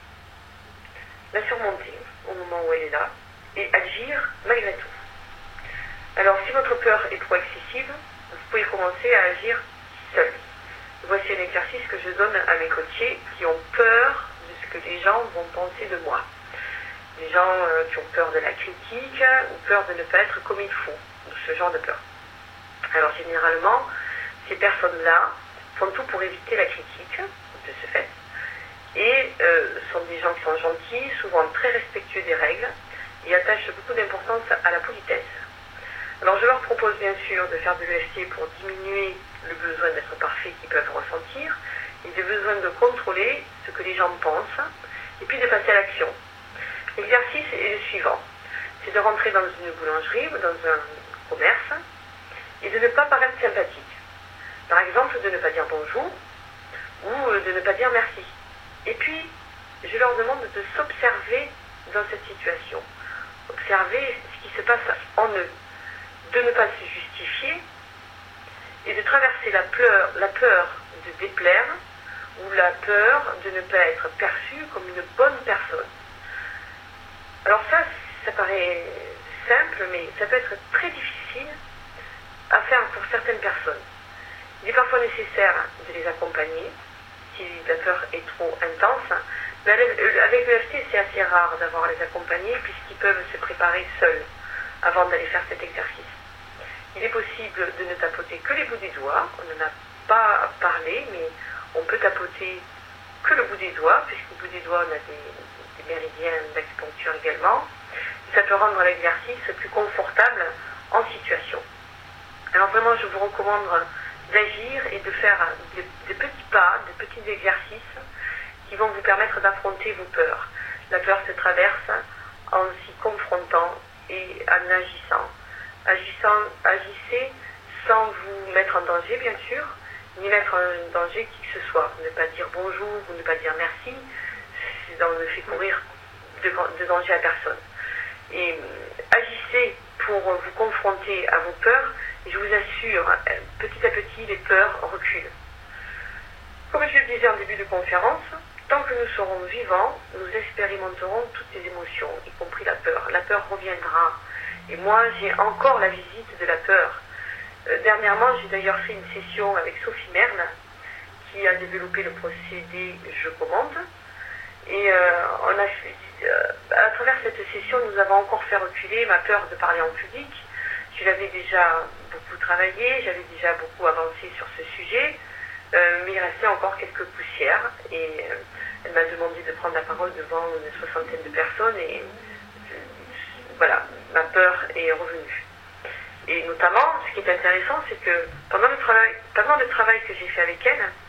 la surmonter au moment où elle est là, et agir malgré tout. Alors, si votre peur est trop excessive, vous pouvez commencer à agir seul. Voici un exercice que je donne à mes coachés qui ont peur de ce que les gens vont penser de moi. Des gens euh, qui ont peur de la critique ou peur de ne pas être comme il faut, ce genre de peur. Alors, généralement, ces personnes-là font tout pour éviter la critique, de ce fait, et euh, sont des gens qui sont gentils, souvent très respectueux des règles, et attachent beaucoup d'importance à la politesse. Alors je leur propose bien sûr de faire de l'E F T pour diminuer le besoin d'être parfait qu'ils peuvent ressentir, et le besoin de contrôler ce que les gens pensent, et puis de passer à l'action. L'exercice est le suivant, c'est de rentrer dans une boulangerie ou dans un commerce, et de ne pas paraître sympathique. Par exemple, de ne pas dire bonjour, ou de ne pas dire merci. Et puis, je leur demande de s'observer dans cette situation. Observer ce qui se passe en eux. De ne pas se justifier et de traverser la peur, la peur de déplaire ou la peur de ne pas être perçu comme une bonne personne. Alors ça, ça paraît simple, mais ça peut être très difficile à faire pour certaines personnes. Il est parfois nécessaire de les accompagner si la peur est trop intense. Mais avec l'E F T, c'est assez rare d'avoir à les accompagner puisqu'ils peuvent se préparer seuls avant d'aller faire cet exercice. Il est possible de ne tapoter que les bouts des doigts. On n'en a pas parlé, mais on peut tapoter que le bout des doigts, puisqu'au bout des doigts, on a des, des méridiens d'acupuncture également. Ça peut rendre l'exercice plus confortable en situation. Alors vraiment, je vous recommande d'agir et de faire des de petits pas, de petits exercices qui vont vous permettre d'affronter vos peurs. La peur se traverse en s'y confrontant et en agissant. Agissant, agissez sans vous mettre en danger, bien sûr, ni mettre en danger qui que ce soit. Ne pas dire bonjour ou ne pas dire merci, ça ne fait courir de, de danger à personne. Et agissez pour vous confronter à vos peurs, et je vous assure, petit à petit, les peurs reculent. Comme je le disais en début de conférence, tant que nous serons vivants, nous expérimenterons toutes les émotions, y compris la peur. La peur reviendra. Et moi, j'ai encore la visite de la peur. Euh, dernièrement, j'ai d'ailleurs fait une session avec Sophie Merle, qui a développé le procédé Je commande. Et euh, on a fait, euh, à travers cette session, nous avons encore fait reculer ma peur de parler en public. Je l'avais déjà beaucoup travaillé, j'avais déjà beaucoup avancé sur ce sujet, euh, mais il restait encore quelques poussières. Et euh, elle m'a demandé de prendre la parole devant une soixantaine de personnes. Et euh, voilà, ma peur est revenue. Et notamment, ce qui est intéressant, c'est que pendant le travail, pendant le travail que j'ai fait avec elle,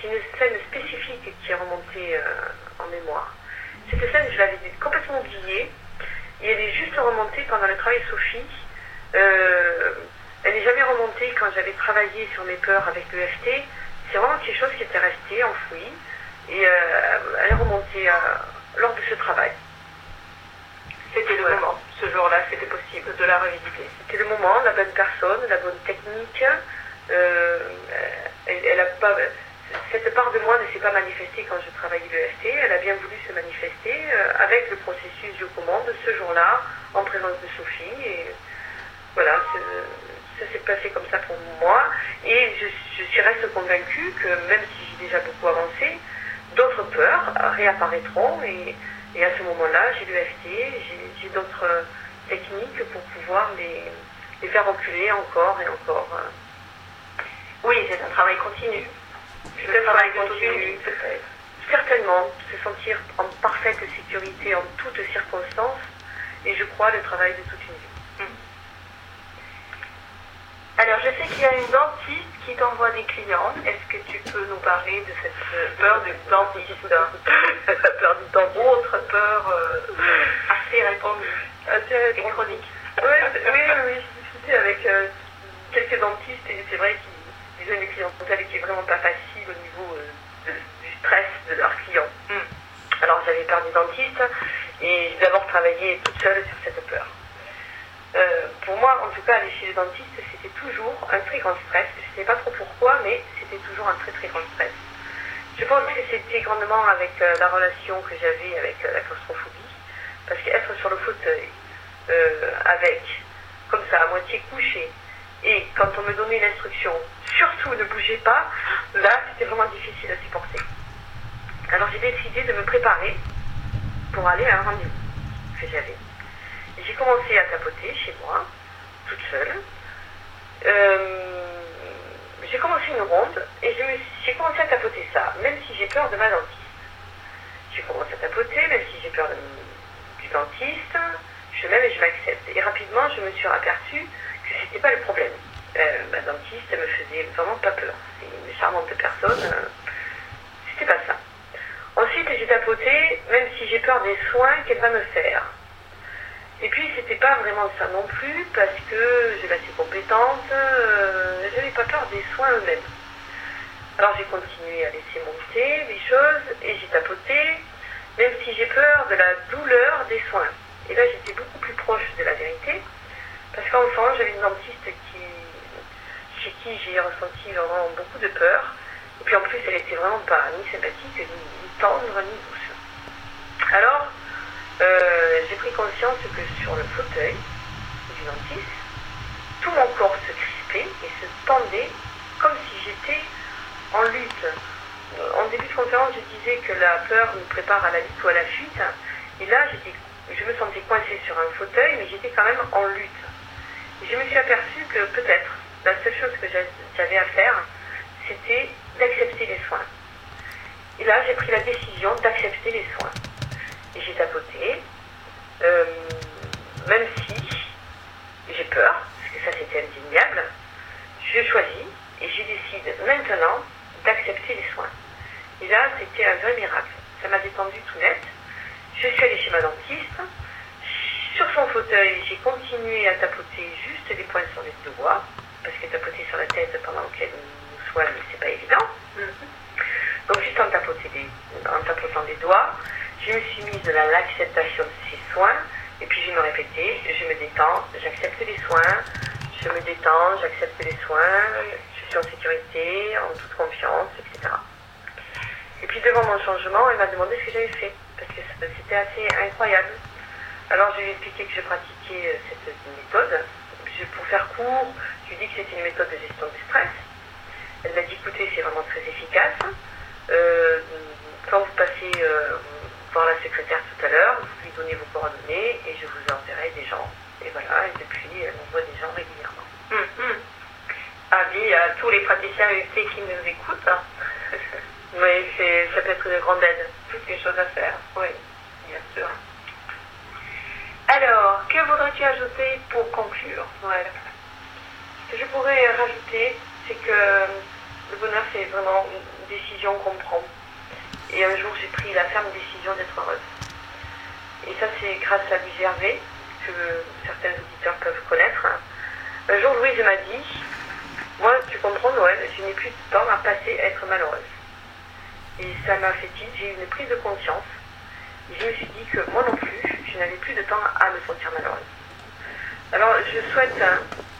j'ai une scène spécifique qui est remontée euh, en mémoire. Cette scène, je l'avais complètement oubliée, et elle est juste remontée pendant le travail de Sophie. Euh, elle n'est jamais remontée quand j'avais travaillé sur mes peurs avec l'E F T. C'est vraiment quelque chose qui était resté enfoui, et euh, elle est remontée euh, lors de ce travail. C'était le voilà. moment, ce jour-là, c'était possible de la revisiter. C'était le moment, la bonne personne, la bonne technique. Euh, elle, elle a pas, cette part de moi ne s'est pas manifestée quand je travaillais l'E F T. Elle a bien voulu se manifester euh, avec le processus je commande ce jour-là, en présence de Sophie. Et voilà, ça s'est passé comme ça pour moi. Et je, je suis reste convaincue que même si j'ai déjà beaucoup avancé, d'autres peurs réapparaîtront. Et, et à ce moment-là, j'ai l'E F T, j'ai d'autres techniques pour pouvoir les, les faire reculer encore et encore. Oui, c'est un travail continu. C'est un travail continu, peut-être. Certainement, se sentir en parfaite sécurité en toutes circonstances, et je crois le travail de toute une vie. Mmh. Alors, je sais qu'il y a une dentiste qui t'envoie des clients. Est-ce que tu peux nous parler de cette peur du dentiste? La peur du dentiste. Autre peur euh, assez répandue, assez répandue. Et chronique. Ouais, oui, oui, oui. Je discutais avec euh, quelques dentistes, et c'est vrai qu'ils ont une clientèle qui est vraiment pas facile au niveau euh, de, du stress de leurs clients. Mm. Alors j'avais peur du dentiste, et j'ai d'abord travaillé toute seule sur cette peur. Euh, pour moi, en tout cas, aller chez le dentiste, c'était toujours un très grand stress. Je ne sais pas trop pourquoi, mais c'était toujours un très très grand stress. Je pense que c'était grandement avec euh, la relation que j'avais avec euh, la claustrophobie, parce qu'être sur le fauteuil, euh, avec, comme ça, à moitié couché, et quand on me donnait l'instruction, surtout ne bougez pas, là, c'était vraiment difficile à supporter. Alors j'ai décidé de me préparer pour aller à un rendez-vous que j'avais. J'ai commencé à tapoter chez moi, toute seule. Euh, j'ai commencé une ronde et j'ai commencé à tapoter ça, même si j'ai peur de ma dentiste. J'ai commencé à tapoter, même si j'ai peur de, du dentiste, je m'aime et je m'accepte. Et rapidement, je me suis aperçue que c'était pas le problème. Euh, ma dentiste, elle me faisait vraiment pas peur. C'est une charmante personne. Euh, c'était pas ça. Ensuite, j'ai tapoté, même si j'ai peur des soins qu'elle va me faire. Et puis, c'était pas vraiment ça non plus, parce que j'ai assez compétente, euh, j'avais pas peur des soins eux-mêmes. Alors, j'ai continué à laisser monter les choses, et j'ai tapoté, même si j'ai peur de la douleur des soins. Et là, j'étais beaucoup plus proche de la vérité, parce qu'enfant, j'avais une dentiste qui, chez qui j'ai ressenti vraiment beaucoup de peur, et puis en plus, elle était vraiment pas ni sympathique, ni, ni tendre, ni douce. Alors, Euh, j'ai pris conscience que sur le fauteuil du dentiste, tout mon corps se crispait et se tendait comme si j'étais en lutte. En début de conférence, je disais que la peur nous prépare à la lutte ou à la fuite. Et là, je me sentais coincée sur un fauteuil, mais j'étais quand même en lutte. Et je me suis aperçue que peut-être la seule chose que j'avais à faire, c'était d'accepter les soins. Et là, j'ai pris la décision d'accepter les soins. Et j'ai tapoté, euh, même si j'ai peur, parce que ça c'était indéniable, je choisis et je décide maintenant d'accepter les soins. Et là, c'était un vrai miracle. Ça m'a détendu tout net. Je suis allée chez ma dentiste. Sur son fauteuil, j'ai continué à tapoter juste les points sur les doigts, parce que tapoter sur la tête pendant qu'elle nous soigne, c'est pas évident. Mm-hmm. Donc juste en, des, en tapotant les doigts, je me suis mise dans l'acceptation de ces soins, et puis je me répétais, je me détends, j'accepte les soins, je me détends, j'accepte les soins, je suis en sécurité, en toute confiance, et cetera. Et puis devant mon changement, elle m'a demandé ce que j'avais fait, parce que c'était assez incroyable. Alors je lui ai expliqué que je pratiquais cette méthode. Je, pour faire court, je lui ai dit que c'était une méthode de gestion du stress. Elle m'a dit, écoutez, c'est vraiment très efficace. Euh, quand vous passez euh, voir la secrétaire tout à l'heure, vous lui donnez vos coordonnées et je vous enverrai des gens. Et voilà, et depuis, elle m'envoie des gens régulièrement. Mmh. Avis à tous les praticiens U T qui nous écoutent. Oui, ça peut être une grande aide. Toutes les choses à faire, oui, bien sûr. Alors, que voudrais-tu ajouter pour conclure, Noël? Ce que je pourrais rajouter, c'est que le bonheur, c'est vraiment décision qu'on prend. Et un jour, j'ai pris la ferme décision d'être heureuse. Et ça, c'est grâce à Louise Hervé, que certains auditeurs peuvent connaître. Un jour, Louise m'a dit, moi, tu comprends, Noël, je n'ai plus de temps à passer à être malheureuse. Et ça m'a fait tilt, j'ai eu une prise de conscience. Et je me suis dit que moi non plus, je n'avais plus de temps à me sentir malheureuse. Alors, je souhaite hein,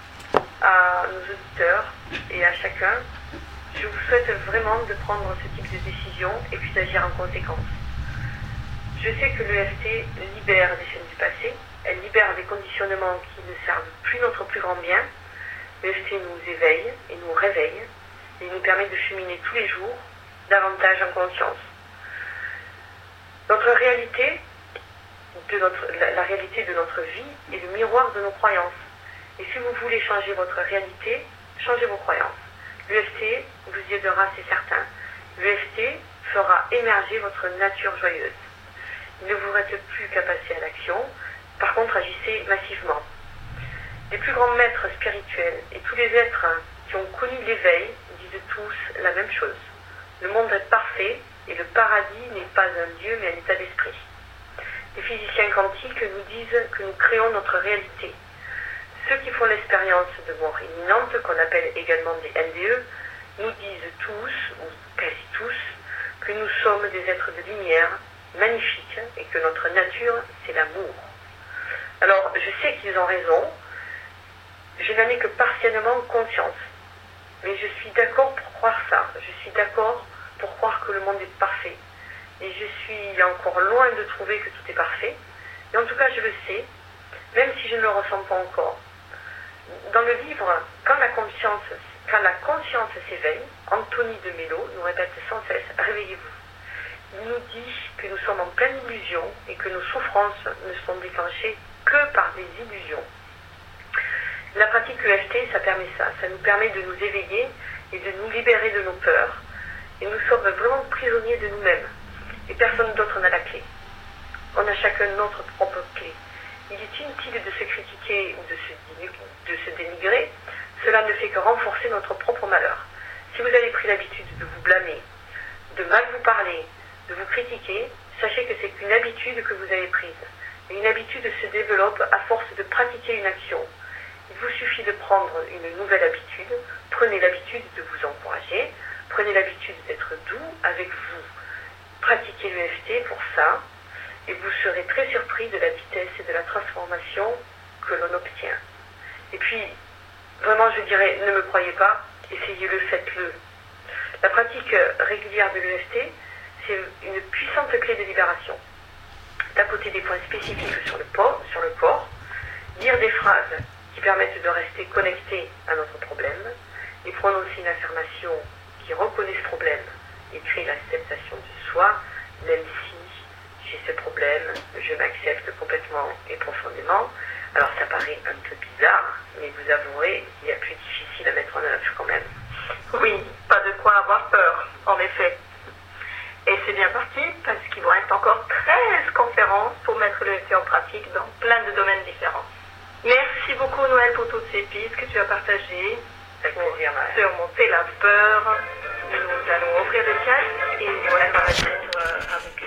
à nos auditeurs et à chacun, je vous souhaite vraiment de prendre ce type de décision et puis d'agir en conséquence. Je sais que l'E F T libère des chaînes du passé, elle libère des conditionnements qui ne servent plus notre plus grand bien. L'E F T nous éveille et nous réveille et nous permet de cheminer tous les jours davantage en conscience. Notre réalité, de notre, la, la réalité de notre vie est le miroir de nos croyances. Et si vous voulez changer votre réalité, changez vos croyances. L'U F T vous y aidera, c'est certain. L'U F T fera émerger votre nature joyeuse. Il ne vous reste plus qu'à passer à l'action. Par contre, agissez massivement. Les plus grands maîtres spirituels et tous les êtres qui ont connu l'éveil disent tous la même chose. Le monde est parfait et le paradis n'est pas un lieu mais un état d'esprit. Les physiciens quantiques nous disent que nous créons notre réalité. Ceux qui font l'expérience de mort imminente, qu'on appelle également des N D E, nous disent tous, ou quasi tous, que nous sommes des êtres de lumière, magnifiques, et que notre nature, c'est l'amour. Alors, je sais qu'ils ont raison, je n'en ai que partiellement conscience, mais je suis d'accord pour croire ça, je suis d'accord pour croire que le monde est parfait, et je suis encore loin de trouver que tout est parfait, mais en tout cas, je le sais, même si je ne le ressens pas encore. Dans le livre « Quand la conscience, quand la conscience s'éveille », Anthony de Mello nous répète sans cesse « Réveillez-vous ». Il nous dit que nous sommes en pleine illusion et que nos souffrances ne sont déclenchées que par des illusions. La pratique E F T, ça permet ça. Ça nous permet de nous éveiller et de nous libérer de nos peurs. Et nous sommes vraiment prisonniers de nous-mêmes. Et personne d'autre n'a la clé. On a chacun notre propre clé. Il est inutile de se critiquer ou de se, de se dénigrer. Cela ne fait que renforcer notre propre malheur. Si vous avez pris l'habitude de vous blâmer, de mal vous parler, de vous critiquer, sachez que c'est qu'une habitude que vous avez prise. Et une habitude se développe à force de pratiquer une action. Il vous suffit de prendre une nouvelle habitude. Prenez l'habitude de vous encourager. Prenez l'habitude d'être doux avec vous. Pratiquez l'E F T pour ça. Et vous serez très surpris de la vitesse et de la transformation que l'on obtient. Et puis, vraiment, je dirais, ne me croyez pas, essayez-le, faites-le. La pratique régulière de l'E F T, c'est une puissante clé de libération. Tapoter des points spécifiques sur le, corps, sur le corps, dire des phrases qui permettent de rester connecté à notre problème, et prononcer une affirmation qui reconnaît ce problème et crée l'acceptation de soi, même si j'ai ce problème, je m'accepte complètement et profondément. Alors ça paraît un peu bizarre, mais vous avouerez qu'il y a plus difficile à mettre en œuvre quand même. Oui, pas de quoi avoir peur, en effet. Et c'est bien parti, parce qu'il vous reste encore treize conférences pour mettre le F T en pratique dans plein de domaines différents. Merci beaucoup Noël pour toutes ces pistes que tu as partagées. Avec plaisir, Noël. Surmonter la peur. Nous allons ouvrir le chat et Noël va répondre avec